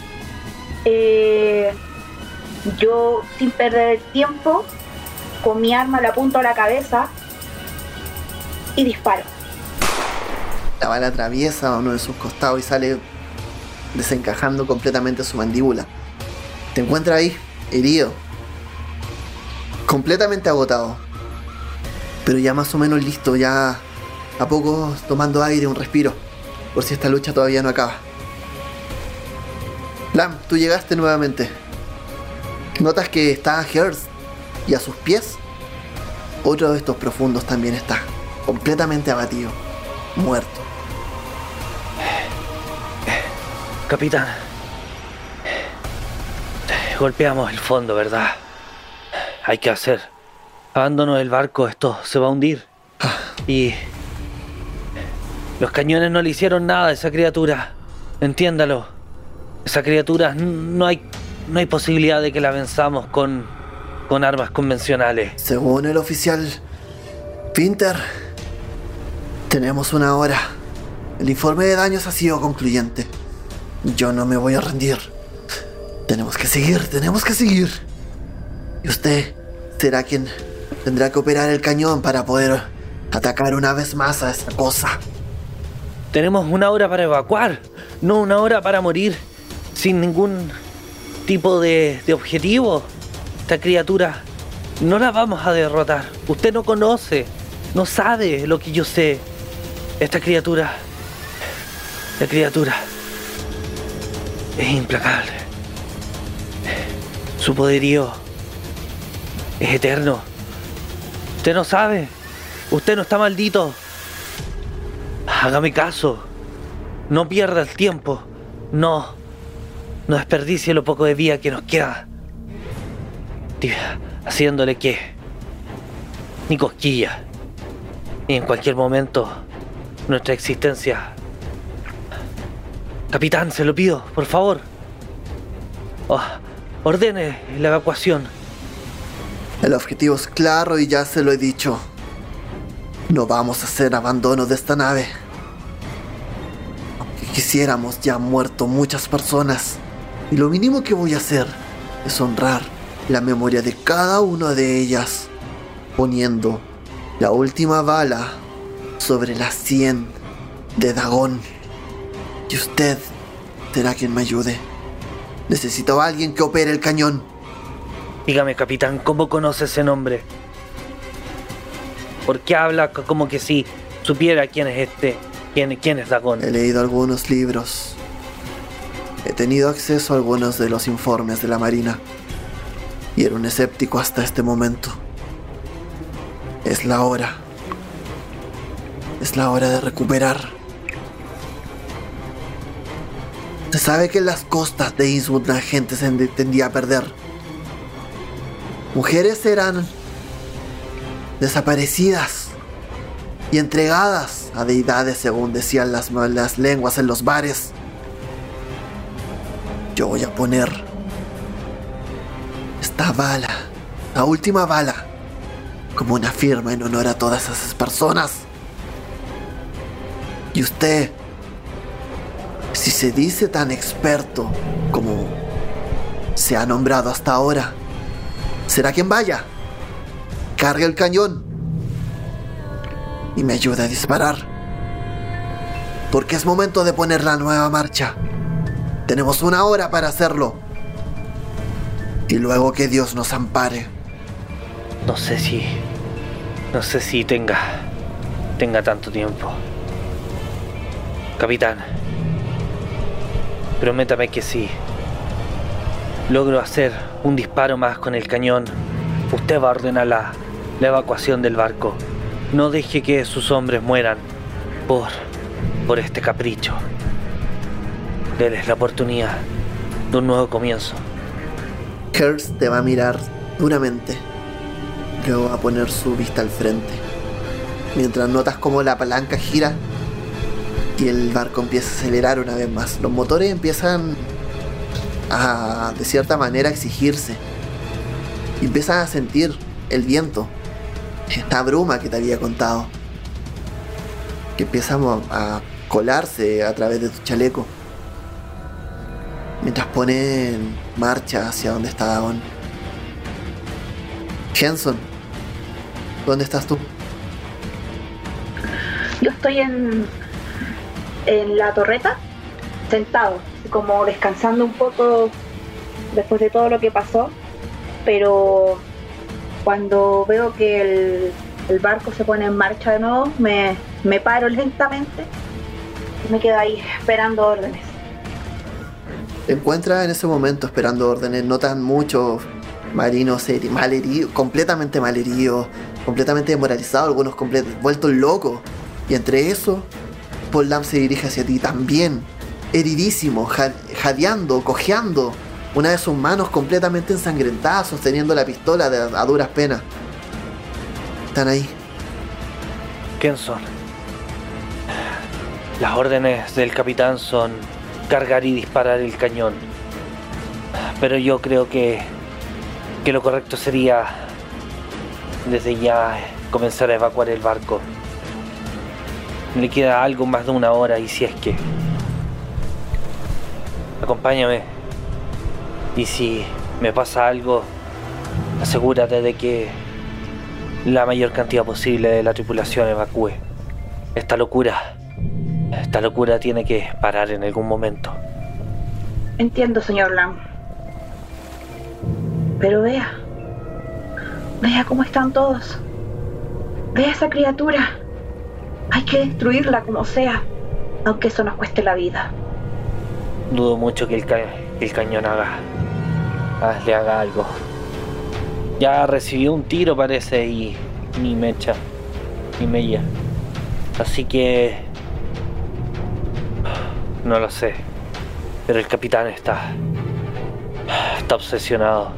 Yo, sin perder tiempo, con mi arma la apunto a la cabeza y disparo. La bala atraviesa uno de sus costados y sale desencajando completamente su mandíbula. Te encuentras ahí, herido, completamente agotado, pero ya más o menos listo, ya a poco tomando aire, un respiro, por si esta lucha todavía no acaba. Lam, tú llegaste nuevamente. Notas que está Hearst y a sus pies otro de estos profundos también está, completamente abatido, muerto. Capitán, golpeamos el fondo, ¿verdad? Hay que hacer. Abandono el barco, esto se va a hundir. Y los cañones no le hicieron nada a esa criatura. Entiéndalo. Esa criatura no hay posibilidad de que la venzamos con armas convencionales. Según el oficial Pinter, tenemos 1 hora. El informe de daños ha sido concluyente. Yo no me voy a rendir. Tenemos que seguir. Y usted será quien tendrá que operar el cañón para poder atacar una vez más a esa cosa. Tenemos 1 hora para evacuar, no 1 hora para morir sin ningún tipo de objetivo. Esta criatura no la vamos a derrotar. Usted no conoce, no sabe lo que yo sé. Esta criatura, la criatura es implacable. Su poderío es eterno. Usted no sabe. Usted no está maldito. Hágame caso. No pierda el tiempo. No no desperdicie lo poco de vida que nos queda, haciéndole que ni cosquilla, ni en cualquier momento nuestra existencia. Capitán, se lo pido, por favor. Ordene la evacuación. El objetivo es claro y ya se lo he dicho. No vamos a hacer abandono de esta nave. Aunque quisiéramos, ya han muerto muchas personas. Y lo mínimo que voy a hacer es honrar la memoria de cada una de ellas, poniendo la última bala sobre la 100 de Dagón. Y usted será quien me ayude. Necesito a alguien que opere el cañón. Dígame, capitán, ¿cómo conoce ese nombre? ¿Por qué habla como que si supiera quién es quién es Dagón? He leído algunos libros. He tenido acceso a algunos de los informes de la Marina. Y era un escéptico hasta este momento. Es la hora. Es la hora de recuperar. Se sabe que en las costas de Innsmouth la gente se tendía a perder. Mujeres eran desaparecidas y entregadas a deidades, según decían las lenguas en los bares. Yo voy a poner esta bala, la última bala, como una firma en honor a todas esas personas. Y usted, si se dice tan experto como se ha nombrado hasta ahora, será quien vaya, cargue el cañón y me ayude a disparar. Porque es momento de poner la nueva marcha. Tenemos 1 hora para hacerlo. Y luego que Dios nos ampare. No sé si tenga tanto tiempo. Capitán, prométame que si logro hacer un disparo más con el cañón, usted va a ordenar la evacuación del barco. No deje que sus hombres mueran por este capricho. Denles la oportunidad de un nuevo comienzo. Kurtz te va a mirar duramente. Luego va a poner su vista al frente. Mientras notas como la palanca gira y el barco empieza a acelerar una vez más. Los motores empiezan a, de cierta manera, exigirse. Y empiezan a sentir el viento, esta bruma que te había contado, que empieza a colarse a través de tu chaleco. Mientras pone en marcha hacia donde está Dagón. Henson, ¿dónde estás tú? Yo estoy en la torreta, sentado, como descansando un poco después de todo lo que pasó, pero cuando veo que el barco se pone en marcha de nuevo, me paro lentamente y me quedo ahí esperando órdenes. Te encuentras en ese momento esperando órdenes. Notan muchos marinos malheridos, completamente malheridos, completamente demoralizados, algunos vueltos locos. Y entre eso, Paul Lam se dirige hacia ti también, heridísimo, jadeando, cojeando, una de sus manos completamente ensangrentada, sosteniendo la pistola a duras penas. Están ahí. Kenson, las órdenes del capitán son cargar y disparar el cañón, pero yo creo que lo correcto sería desde ya comenzar a evacuar el barco. Le queda algo más de 1 hora, y si es que acompáñame, y si me pasa algo, asegúrate de que la mayor cantidad posible de la tripulación evacúe. Esta locura tiene que parar en algún momento. Entiendo, señor Lam. Pero vea cómo están todos. Vea esa criatura. Hay que destruirla como sea, aunque eso nos cueste la vida. Dudo mucho que el cañón le haga algo. Ya recibió un tiro, parece, y ni mecha, ni mella. Así que no lo sé, pero el capitán está Está obsesionado.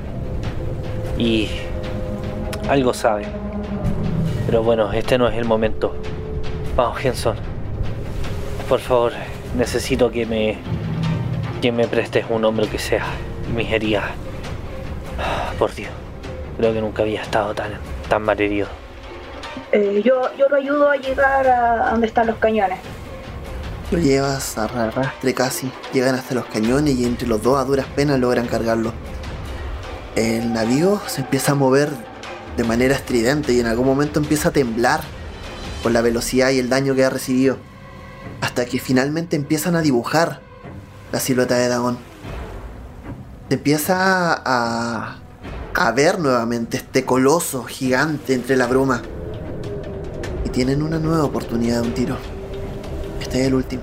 Y algo sabe. Pero bueno, este no es el momento. Vamos, Henson. Por favor, necesito que me prestes un hombro que sea. Mis heridas. Por Dios. Creo que nunca había estado tan mal herido. Yo lo ayudo a llegar a donde están los cañones. Lo llevas a arrastre casi. Llegan hasta los cañones y entre los dos a duras penas logran cargarlo. El navío se empieza a mover de manera estridente y en algún momento empieza a temblar por la velocidad y el daño que ha recibido. Hasta que finalmente empiezan a dibujar la silueta de Dagon. Se empieza a ver nuevamente este coloso gigante entre la bruma. Y tienen una nueva oportunidad de un tiro. Este es el último.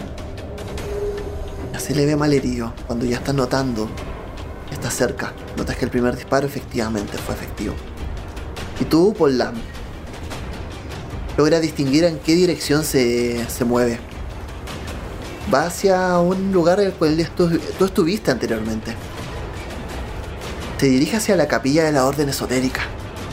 Ya se le ve mal herido cuando ya estás notando que está cerca. Notas que el primer disparo efectivamente fue efectivo. Y tú, Pollam, logra distinguir en qué dirección se mueve. Va hacia un lugar en el cual tú estuviste anteriormente. Se dirige hacia la capilla de la orden esotérica.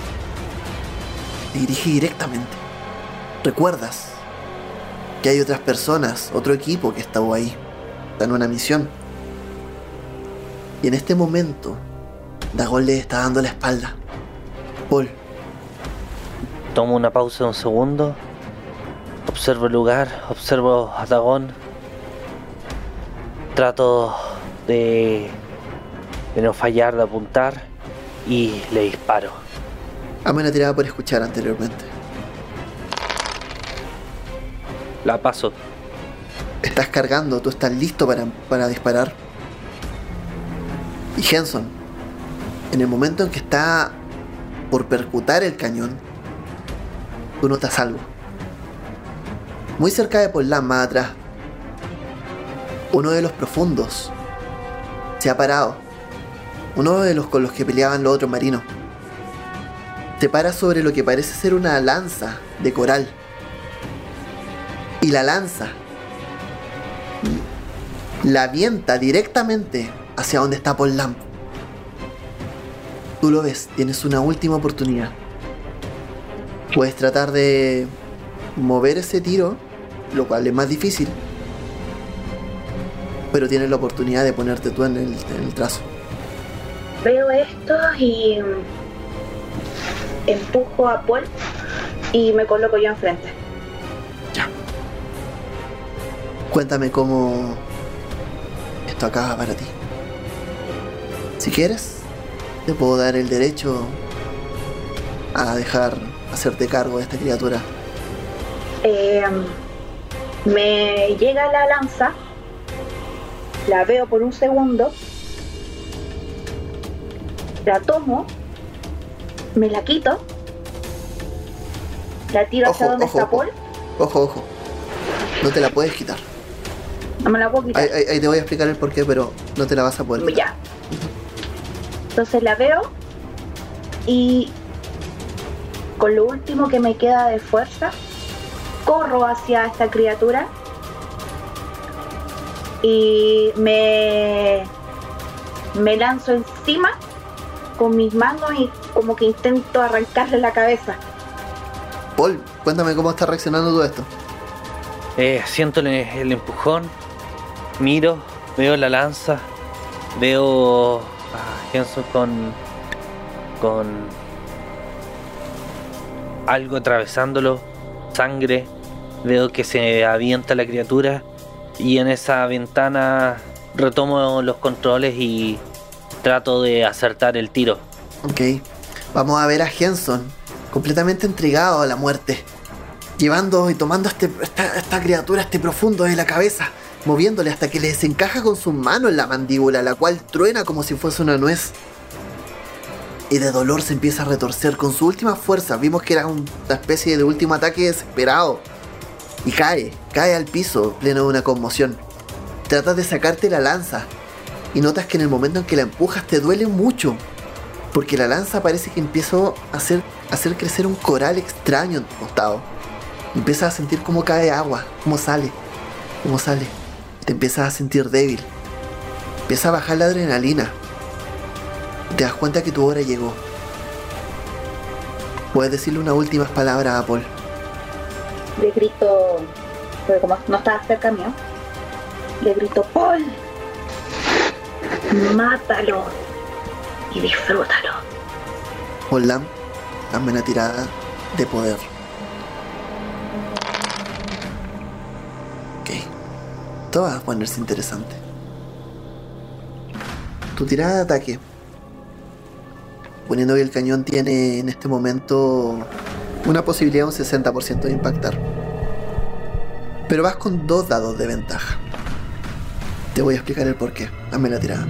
Se dirige directamente. Recuerdas que hay otras personas, otro equipo que estaba ahí. Está en una misión. Y en este momento, Dagon le está dando la espalda. Paul. Tomo una pausa de un segundo. Observo el lugar, observo a Dagon. Trato de no fallar, de apuntar y le disparo. Hazme una tirada por escuchar anteriormente. La paso. Estás cargando, tú estás listo para disparar. Y Henson, en el momento en que está por percutar el cañón, tú notas algo. Muy cerca de Pollam, más atrás, uno de los profundos se ha parado. Uno de los con los que peleaban los otros marinos. Se para sobre lo que parece ser una lanza de coral. Y la lanza la avienta directamente hacia donde está Pollam. Tú lo ves, tienes una última oportunidad. Puedes tratar de mover ese tiro, lo cual es más difícil, pero tienes la oportunidad de ponerte tú en el trazo. Veo esto y empujo a Paul y me coloco yo enfrente. Ya. Cuéntame cómo esto acaba para ti. Si quieres, te puedo dar el derecho a dejar hacerte cargo de esta criatura. Me llega la lanza, la veo por un segundo, la tomo, me la quito, la tiro hacia donde está Paul. Ojo, no te la puedes quitar. No me la puedo quitar. Ahí te voy a explicar el porqué, pero no te la vas a poder quitar. Ya. Entonces la veo y con lo último que me queda de fuerza, corro hacia esta criatura y me lanzo encima con mis manos y como que intento arrancarle la cabeza. Paul, cuéntame cómo está reaccionando todo esto. Siento el empujón, miro, veo la lanza, veo a Henson con algo atravesándolo, sangre, veo que se avienta la criatura y en esa ventana retomo los controles y trato de acertar el tiro. Ok, vamos a ver a Henson completamente entregado a la muerte, llevando y tomando esta criatura, este profundo de la cabeza, moviéndole hasta que le desencaja con sus manos en la mandíbula, la cual truena como si fuese una nuez. Y de dolor se empieza a retorcer con su última fuerza. Vimos que era una especie de último ataque desesperado. Y cae al piso, pleno de una conmoción. Tratas de sacarte la lanza y notas que en el momento en que la empujas te duele mucho, porque la lanza parece que empieza a hacer crecer un coral extraño en tu costado. Empiezas a sentir cómo cae agua, cómo sale. Te empiezas a sentir débil. Empieza a bajar la adrenalina. Te das cuenta que tu hora llegó. Puedes decirle unas últimas palabras a Paul. Le grito, porque como no estaba cerca mío, le grito: Paul, mátalo y disfrútalo. Paul Lam, hazme una tirada de poder. Ok. Todo va a ponerse interesante. Tu tirada de ataque, poniendo que el cañón tiene en este momento una posibilidad de un 60% de impactar. Pero vas con 2 dados de ventaja. Te voy a explicar el porqué. Hazme la tirada.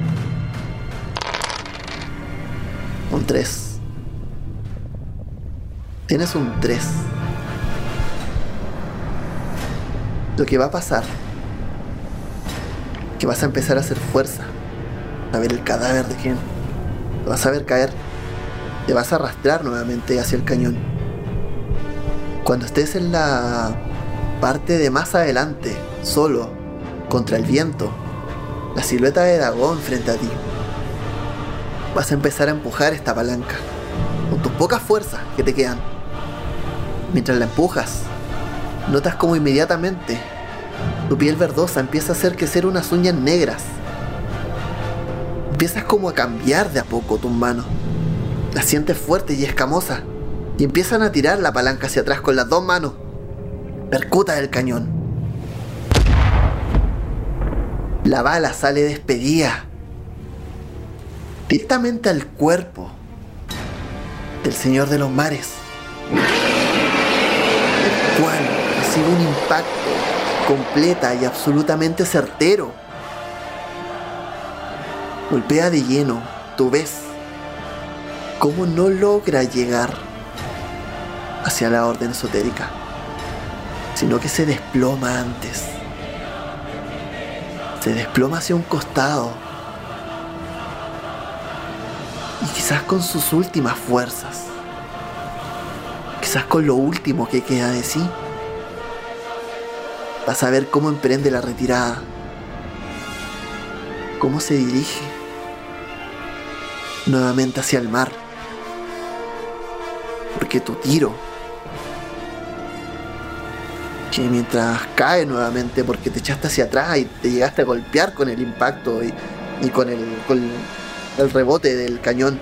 Un 3. Tienes un 3. Lo que va a pasar, que vas a empezar a hacer fuerza, a ver el cadáver de Gen. Lo vas a ver caer. Te vas a arrastrar nuevamente hacia el cañón. Cuando estés en la parte de más adelante, solo, contra el viento, la silueta de Dagón frente a ti, vas a empezar a empujar esta palanca con tus pocas fuerzas que te quedan. Mientras la empujas, notas como inmediatamente tu piel verdosa empieza a hacer crecer unas uñas negras. Empiezas como a cambiar de a poco tus manos. Las sientes fuertes y escamosas y empiezan a tirar la palanca hacia atrás con las 2 manos. Percuta el cañón. La bala sale despedida directamente al cuerpo del Señor de los Mares, el cual recibe un impacto completa y absolutamente certero. Golpea de lleno. Tú ves cómo no logra llegar hacia la orden esotérica, sino que se desploma antes. Se desploma hacia un costado y quizás con sus últimas fuerzas, quizás con lo último que queda de sí, vas a ver cómo emprende la retirada, cómo se dirige nuevamente hacia el mar, porque tu tiro, que mientras cae nuevamente porque te echaste hacia atrás y te llegaste a golpear con el impacto y con el rebote del cañón,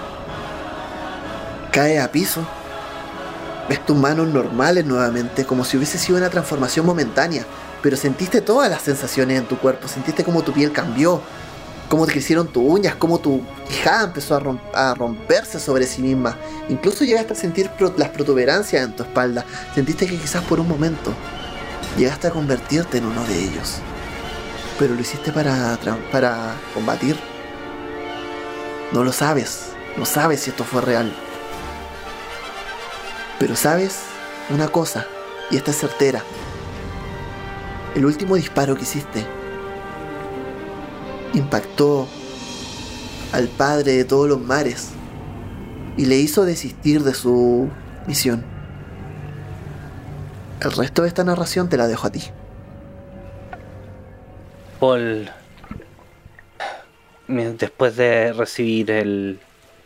cae a piso. Ves tus manos normales nuevamente, como si hubiese sido una transformación momentánea, pero sentiste todas las sensaciones en tu cuerpo. Sentiste como tu piel cambió, cómo te crecieron tus uñas, cómo tu quijada empezó a romperse sobre sí misma. Incluso llegaste a sentir las protuberancias en tu espalda. Sentiste que quizás por un momento llegaste a convertirte en uno de ellos. Pero lo hiciste para combatir. No lo sabes. No sabes si esto fue real. Pero sabes una cosa, y esta es certera. El último disparo que hiciste impactó al padre de todos los mares y le hizo desistir de su misión. El resto de esta narración te la dejo a ti. Paul, después de recibir el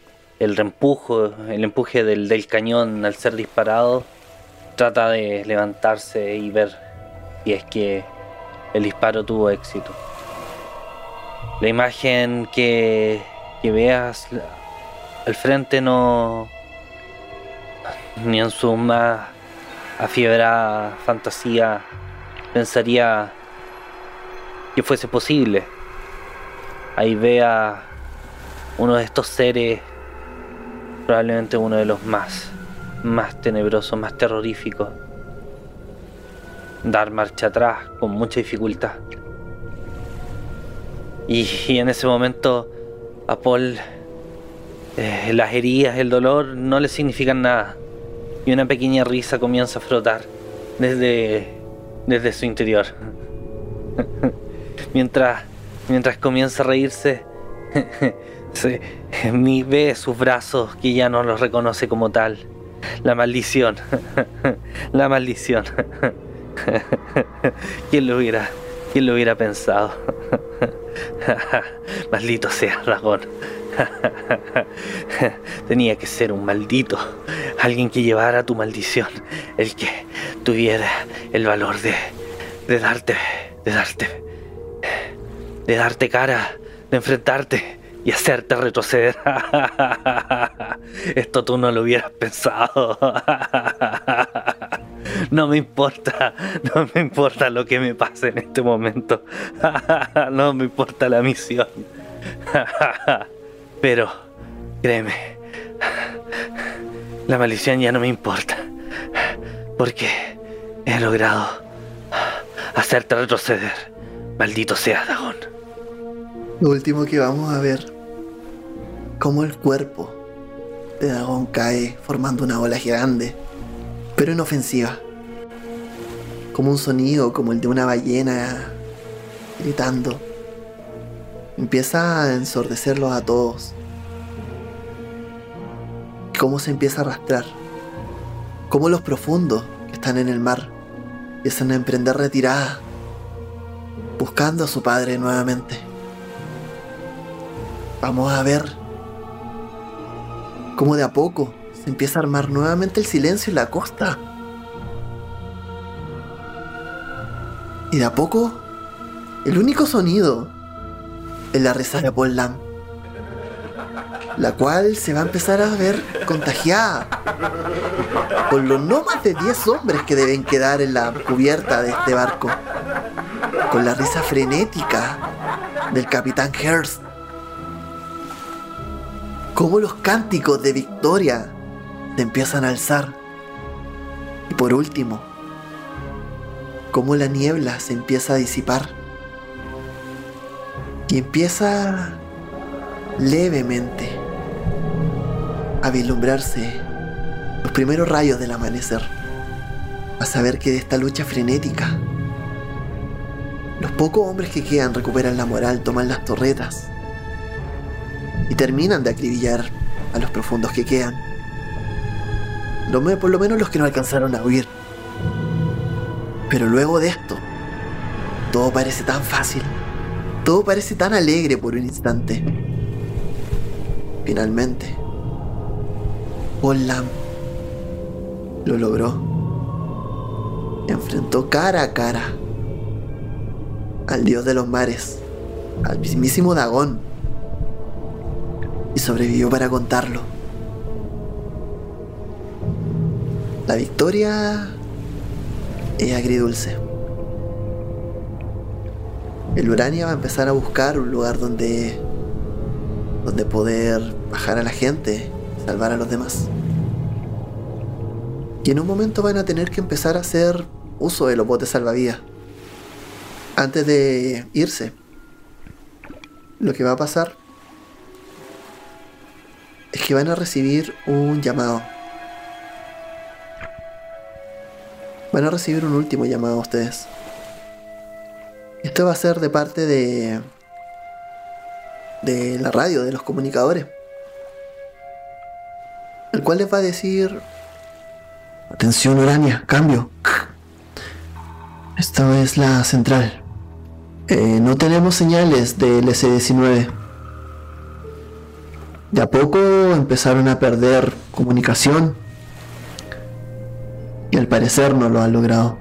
empuje del cañón al ser disparado, trata de levantarse y ver si es que el disparo tuvo éxito. La imagen que veas al frente no, ni en su más afiebrada fantasía pensaría que fuese posible. Ahí vea uno de estos seres, probablemente uno de los más tenebrosos, más terroríficos, dar marcha atrás con mucha dificultad. Y en ese momento a Paul las heridas, el dolor no le significan nada, y una pequeña risa comienza a frotar desde su interior. mientras comienza a reírse, ve sus brazos que ya no los reconoce como tal. La maldición. La maldición. ¿Quién lo hubiera pensado? Maldito sea, dragón. Tenía que ser un maldito, alguien que llevara tu maldición, el que tuviera el valor de darte cara, de enfrentarte y hacerte retroceder. Esto tú no lo hubieras pensado. No me importa lo que me pase en este momento. No me importa la misión. Pero, créeme, la maldición ya no me importa, porque he logrado hacerte retroceder. Maldito sea, dragón. Lo último que vamos a ver, cómo el cuerpo de dragón cae formando una ola grande, pero inofensiva, como un sonido como el de una ballena gritando. Empieza a ensordecerlos a todos. Cómo se empieza a arrastrar. Cómo los profundos que están en el mar empiezan a emprender retirada, buscando a su padre nuevamente. Vamos a ver cómo de a poco se empieza a armar nuevamente el silencio en la costa. Y de a poco, el único sonido es la risa de Paul Lam, la cual se va a empezar a ver contagiada por los no más de 10 hombres que deben quedar en la cubierta de este barco, con la risa frenética del capitán Hearst. Cómo los cánticos de victoria se empiezan a alzar. Y por último, cómo la niebla se empieza a disipar y empieza levemente a vislumbrarse los primeros rayos del amanecer, a saber que de esta lucha frenética los pocos hombres que quedan recuperan la moral, toman las torretas y terminan de acribillar a los profundos que quedan, por lo menos los que no alcanzaron a huir. Pero luego de esto, todo parece tan fácil, todo parece tan alegre por un instante. Finalmente, Paul Lam lo logró. Enfrentó cara a cara al dios de los mares, al mismísimo Dagón, y sobrevivió para contarlo. La victoria es agridulce. El Urania va a empezar a buscar un lugar donde poder bajar a la gente, salvar a los demás. Y en un momento van a tener que empezar a hacer uso de los botes salvavidas. Antes de irse, lo que va a pasar es que van a recibir un llamado. Van a recibir un último llamado a ustedes. Esto va a ser de parte de la radio, de los comunicadores, el cual les va a decir: atención Urania, cambio. Esta es la central. No tenemos señales del S-19. De a poco empezaron a perder comunicación y al parecer no lo han logrado.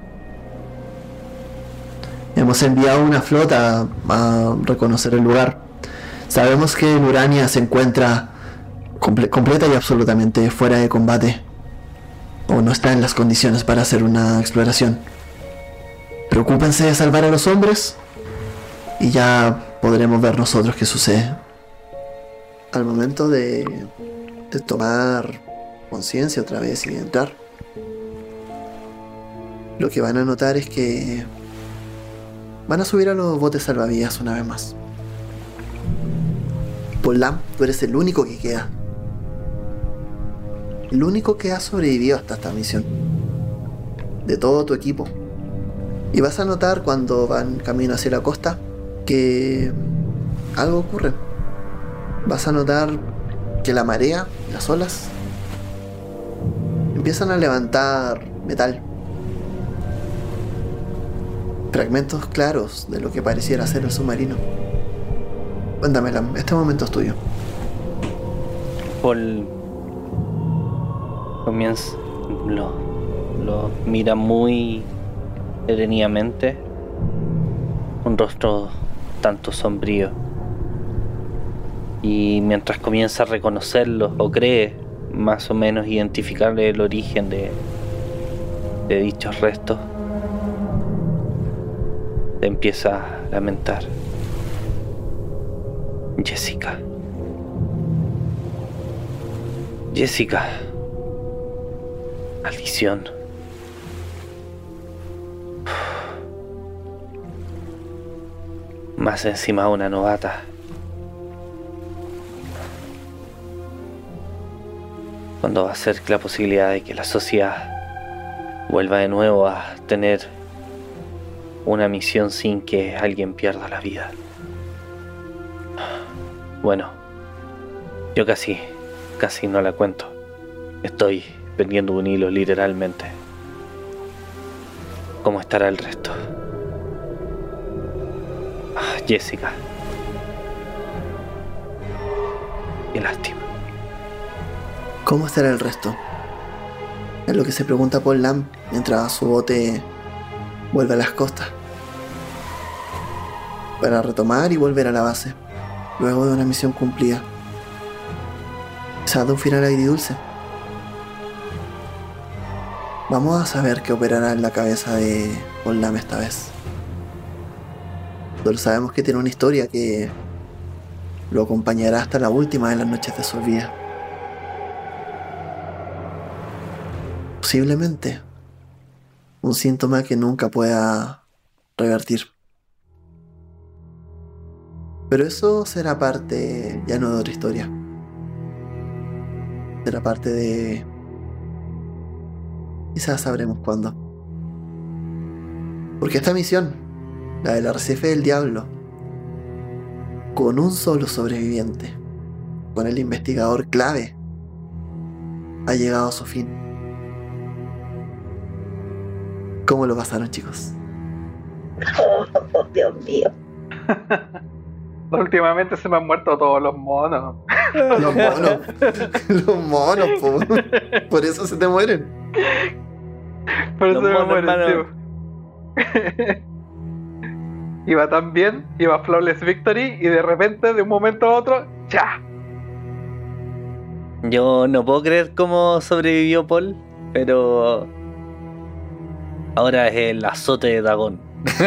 Hemos enviado una flota a reconocer el lugar. Sabemos que el Urania se encuentra completa y absolutamente fuera de combate, o no está en las condiciones para hacer una exploración. Preocúpense de salvar a los hombres y ya podremos ver nosotros qué sucede. Al momento de tomar conciencia otra vez y de entrar, lo que van a notar es que van a subir a los botes salvavidas una vez más. Paul Lam, tú eres el único que queda. El único que ha sobrevivido hasta esta misión, de todo tu equipo. Y vas a notar cuando van camino hacia la costa que algo ocurre. Vas a notar que la marea, las olas, empiezan a levantar metal. Fragmentos claros de lo que pareciera ser el submarino. Cuéntame, Lam, este momento es tuyo. Paul comienza, lo mira muy serenamente, un rostro tanto sombrío, y mientras comienza a reconocerlo, o cree más o menos identificar el origen de dichos restos, se empieza a lamentar. Jessica, maldición. Más encima una novata. ¿Cuándo va a ser la posibilidad de que la sociedad vuelva de nuevo a tener una misión sin que alguien pierda la vida? Bueno, yo casi no la cuento. Estoy pendiendo un hilo, literalmente. ¿Cómo estará el resto? Jessica. Qué lástima. ¿Cómo estará el resto? Es lo que se pregunta Paul Lam mientras su bote vuelve a las costas para retomar y volver a la base luego de una misión cumplida, quizás de un final agridulce. Vamos a saber qué operará en la cabeza de Paul Lam esta vez. Solo sabemos que tiene una historia que lo acompañará hasta la última de las noches de su vida. Posiblemente un síntoma que nunca pueda revertir. Pero eso será parte ya no de otra historia. Será parte de... Quizás sabremos cuándo. Porque esta misión, la del arrecife del diablo, con un solo sobreviviente, con el investigador clave, ha llegado a su fin. ¿Cómo lo pasaron, chicos? Oh, Dios mío. Últimamente se me han muerto todos los monos. Los monos. Los monos, po. Por eso se te mueren. Por eso Los me monos, mueren, tío. Iba tan bien, iba Flawless Victory, y de repente, de un momento a otro, ¡cha! Yo no puedo creer cómo sobrevivió Paul, pero ahora es el azote de dragón.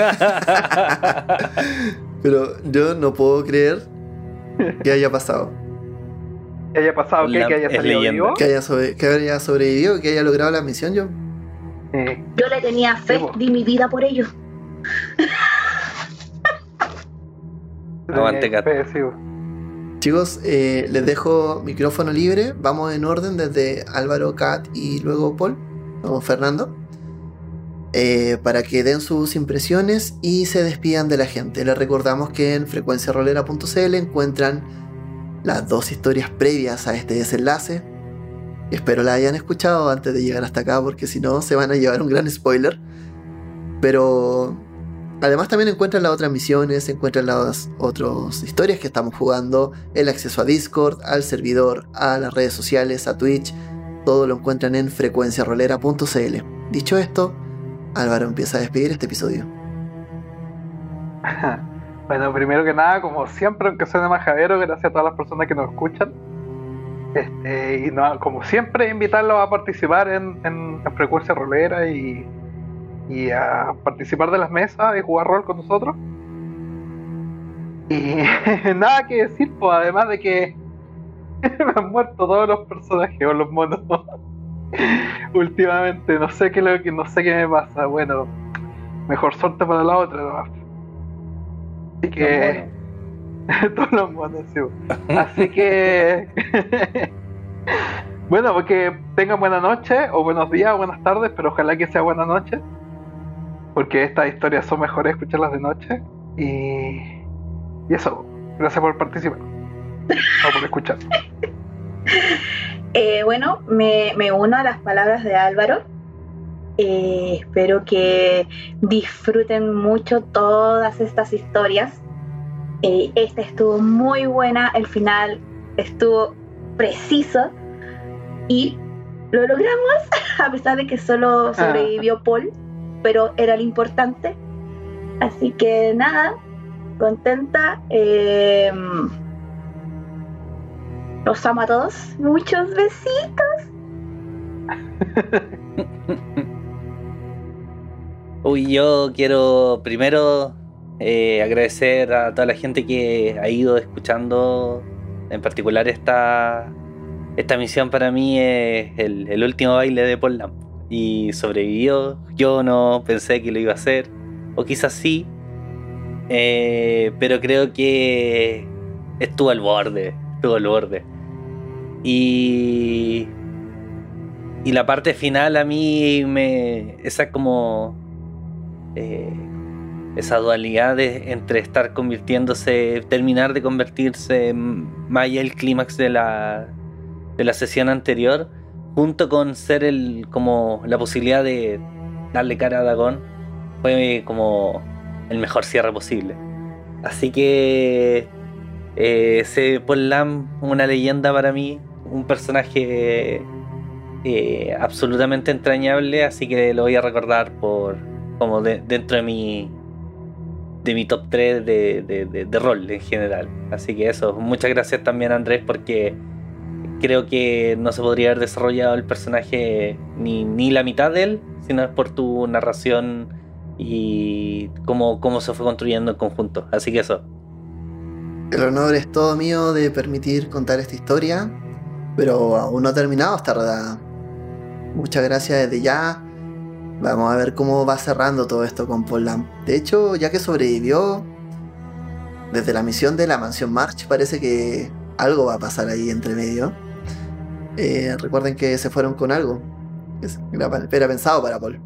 Pero yo no puedo creer que haya pasado. ¿Qué haya pasado? ¿Qué? ¿Que haya Es salido leyenda. vivo? Que haya sobrevivido, que haya logrado la misión yo. Yo le tenía fe, Sí, po. di mi vida por ellos. Aguante, Kat. Sí, po. Chicos, les dejo micrófono libre. Vamos en orden desde Álvaro, Kat y luego Paul, o Fernando, para que den sus impresiones y se despidan de la gente. Les recordamos que en frecuenciarolera.cl encuentran las 2 historias previas a este desenlace. Espero la hayan escuchado antes de llegar hasta acá, porque si no se van a llevar un gran spoiler. Pero además también encuentran las otras misiones, encuentran las otras historias que estamos jugando, el acceso a Discord, al servidor, a las redes sociales, a Twitch. Todo lo encuentran en frecuenciarolera.cl. Dicho esto, Álvaro empieza a despedir este episodio. Bueno, primero que nada, como siempre, aunque suene majadero, gracias a todas las personas que nos escuchan. Y no, como siempre, invitarlos a participar en Frecuencia Rolera y a participar de las mesas y jugar rol con nosotros. Y nada que decir, pues, además de que me han muerto todos los personajes o los monos últimamente. No sé qué me pasa. Bueno, mejor suerte para la otra, ¿no? Así que todos los monos, sí. Así que bueno, porque tengan buena noche o buenos días o buenas tardes, pero ojalá que sea buena noche, porque estas historias son mejores escucharlas de noche. Y eso, gracias por participar o por escuchar. Bueno, me uno a las palabras de Álvaro. Espero que disfruten mucho todas estas historias. Esta estuvo muy buena, el final estuvo preciso y lo logramos a pesar de que solo sobrevivió Paul, pero era lo importante. Así que nada, contenta. Los amo a todos, muchos besitos. Uy, yo quiero primero agradecer a toda la gente que ha ido escuchando. En particular esta misión para mí es el último baile de Paul Lamb. Y sobrevivió. Yo no pensé que lo iba a hacer, o quizás sí, pero creo que estuvo al borde. Y la parte final a mí esa como esa dualidad entre terminar de convertirse más allá del clímax de la sesión anterior, junto con ser como la posibilidad de darle cara a Dagon, fue como el mejor cierre posible. Así que Paul Lamb, una leyenda para mí, un personaje absolutamente entrañable, así que lo voy a recordar como dentro de mi top 3 de rol en general. Así que eso, muchas gracias también, Andrés, porque creo que no se podría haber desarrollado el personaje ni la mitad de él, sino es por tu narración y cómo se fue construyendo en conjunto. Así que eso. El honor es todo mío de permitir contar esta historia, pero aún no ha terminado esta redada. Muchas gracias desde ya. Vamos a ver cómo va cerrando todo esto con Paul Lamb. De hecho, ya que sobrevivió desde la misión de la Mansión March, parece que algo va a pasar ahí entre medio. Recuerden que se fueron con algo. Era pensado para Paul.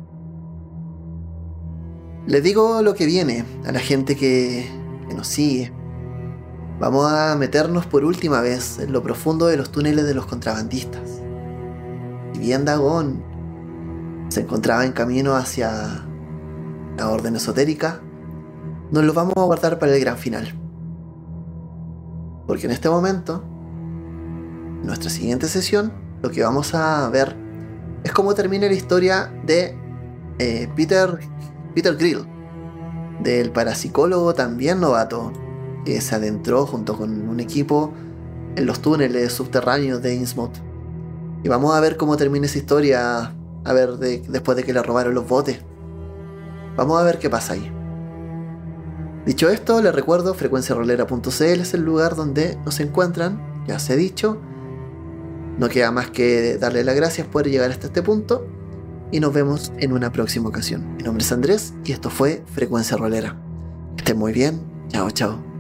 Les digo lo que viene a la gente que nos sigue. Vamos a meternos por última vez en lo profundo de los túneles de los contrabandistas. Y bien Dagon se encontraba en camino hacia la orden esotérica, nos lo vamos a guardar para el gran final. Porque en este momento, en nuestra siguiente sesión, lo que vamos a ver es cómo termina la historia de Peter Grill, del parapsicólogo también novato, que se adentró junto con un equipo en los túneles subterráneos de Innsmouth. Y vamos a ver cómo termina esa historia, a ver después de que le robaron los botes. Vamos a ver qué pasa ahí. Dicho esto, les recuerdo, frecuenciarolera.cl es el lugar donde nos encuentran, ya se ha dicho. No queda más que darle las gracias por llegar hasta este punto y nos vemos en una próxima ocasión. Mi nombre es Andrés y esto fue Frecuencia Rolera. Que estén muy bien. Chao, chao.